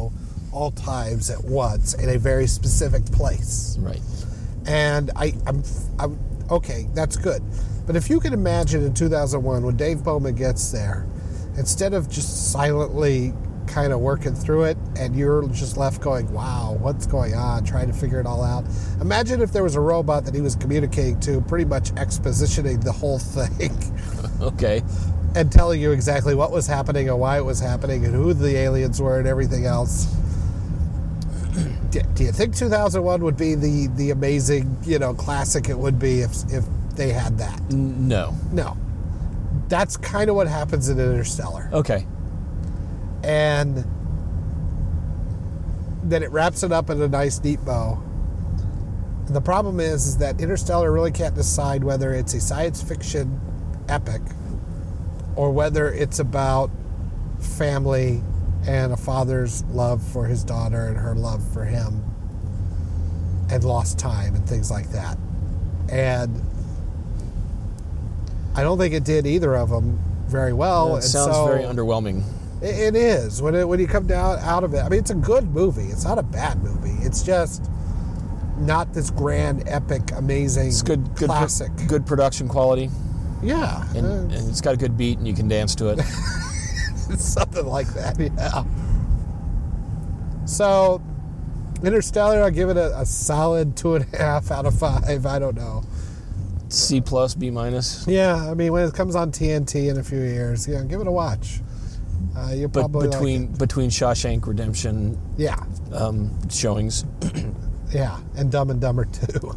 all times at once in a very specific place.
Right.
And I, I'm, I'm okay, that's good. But if you can imagine in two thousand one, when Dave Bowman gets there, instead of just silently kind of working through it and you're just left going, wow, what's going on, trying to figure it all out. Imagine if there was a robot that he was communicating to, pretty much expositioning the whole thing.
Okay.
And telling you exactly what was happening and why it was happening and who the aliens were and everything else. Do, do you think two thousand one would be the, the amazing, you know, classic it would be if if they had that?
N- No.
No. That's kind of what happens in Interstellar.
Okay.
And then it wraps it up in a nice, neat bow. And the problem is, is that Interstellar really can't decide whether it's a science fiction epic or whether it's about family and a father's love for his daughter and her love for him and lost time and things like that. And I don't think it did either of them very well.
It
and
sounds
so
very underwhelming.
It, it is. When it, when you come down out of it, I mean, it's a good movie. It's not a bad movie. It's just not this grand, epic, amazing,
It's good, good,
classic.
pro- good production quality,
Yeah.
and,
uh,
and it's got a good beat, and you can dance to it.
It's something like that, yeah. So, Interstellar, I'll give it a, a solid two and a half out of five. I don't know.
C plus, B minus.
Yeah, I mean, when it comes on T N T in a few years, yeah, give it a watch. Uh, you'll
But
probably
between
like it.
between Shawshank Redemption
Yeah,
um, showings,
yeah, and Dumb and Dumber too.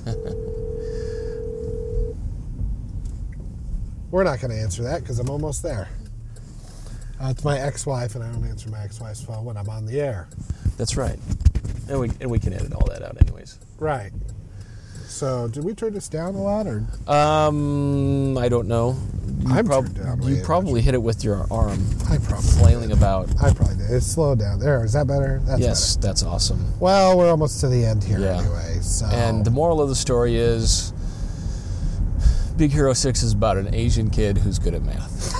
We're not going to answer that because I'm almost there. Uh, it's my ex-wife, and I don't answer my ex-wife's phone when I'm on the air.
that's right. And we and we can edit all that out, anyways.
Right. So, did we turn this down a lot, or
Um, I don't know. You,
I'm
prob-
turned down way
you
too
probably hit it with your arm,
I probably
flailing
did.
about.
I probably did. It's slowed down. There, is that better? That's
Yes, that's awesome.
better. Well, we're almost to the end here
Yeah.
anyway. So,
And the moral of the story is, Big Hero Six is about an Asian kid who's good at math.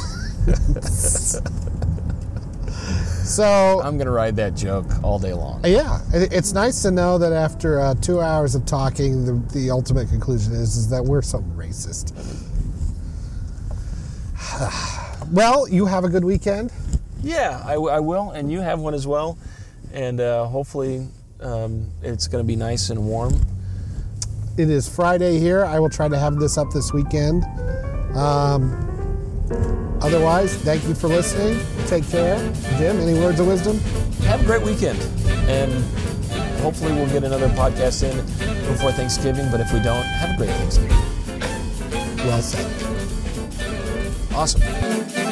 so
I'm gonna ride that joke all day long.
yeah, it- it's nice to know that after uh, two hours of talking, the, the ultimate conclusion is is that we're so racist. Well, you have a good weekend.
Yeah, I, I will, and you have one as well. And uh, hopefully, um, it's gonna be nice and warm.
It is Friday here. I will try to have this up this weekend. Um, otherwise, thank you for listening. Take care. Jim, any words of wisdom?
Have a great weekend, and hopefully we'll get another podcast in before Thanksgiving. But if we don't, have a great Thanksgiving.
Well said.
Awesome.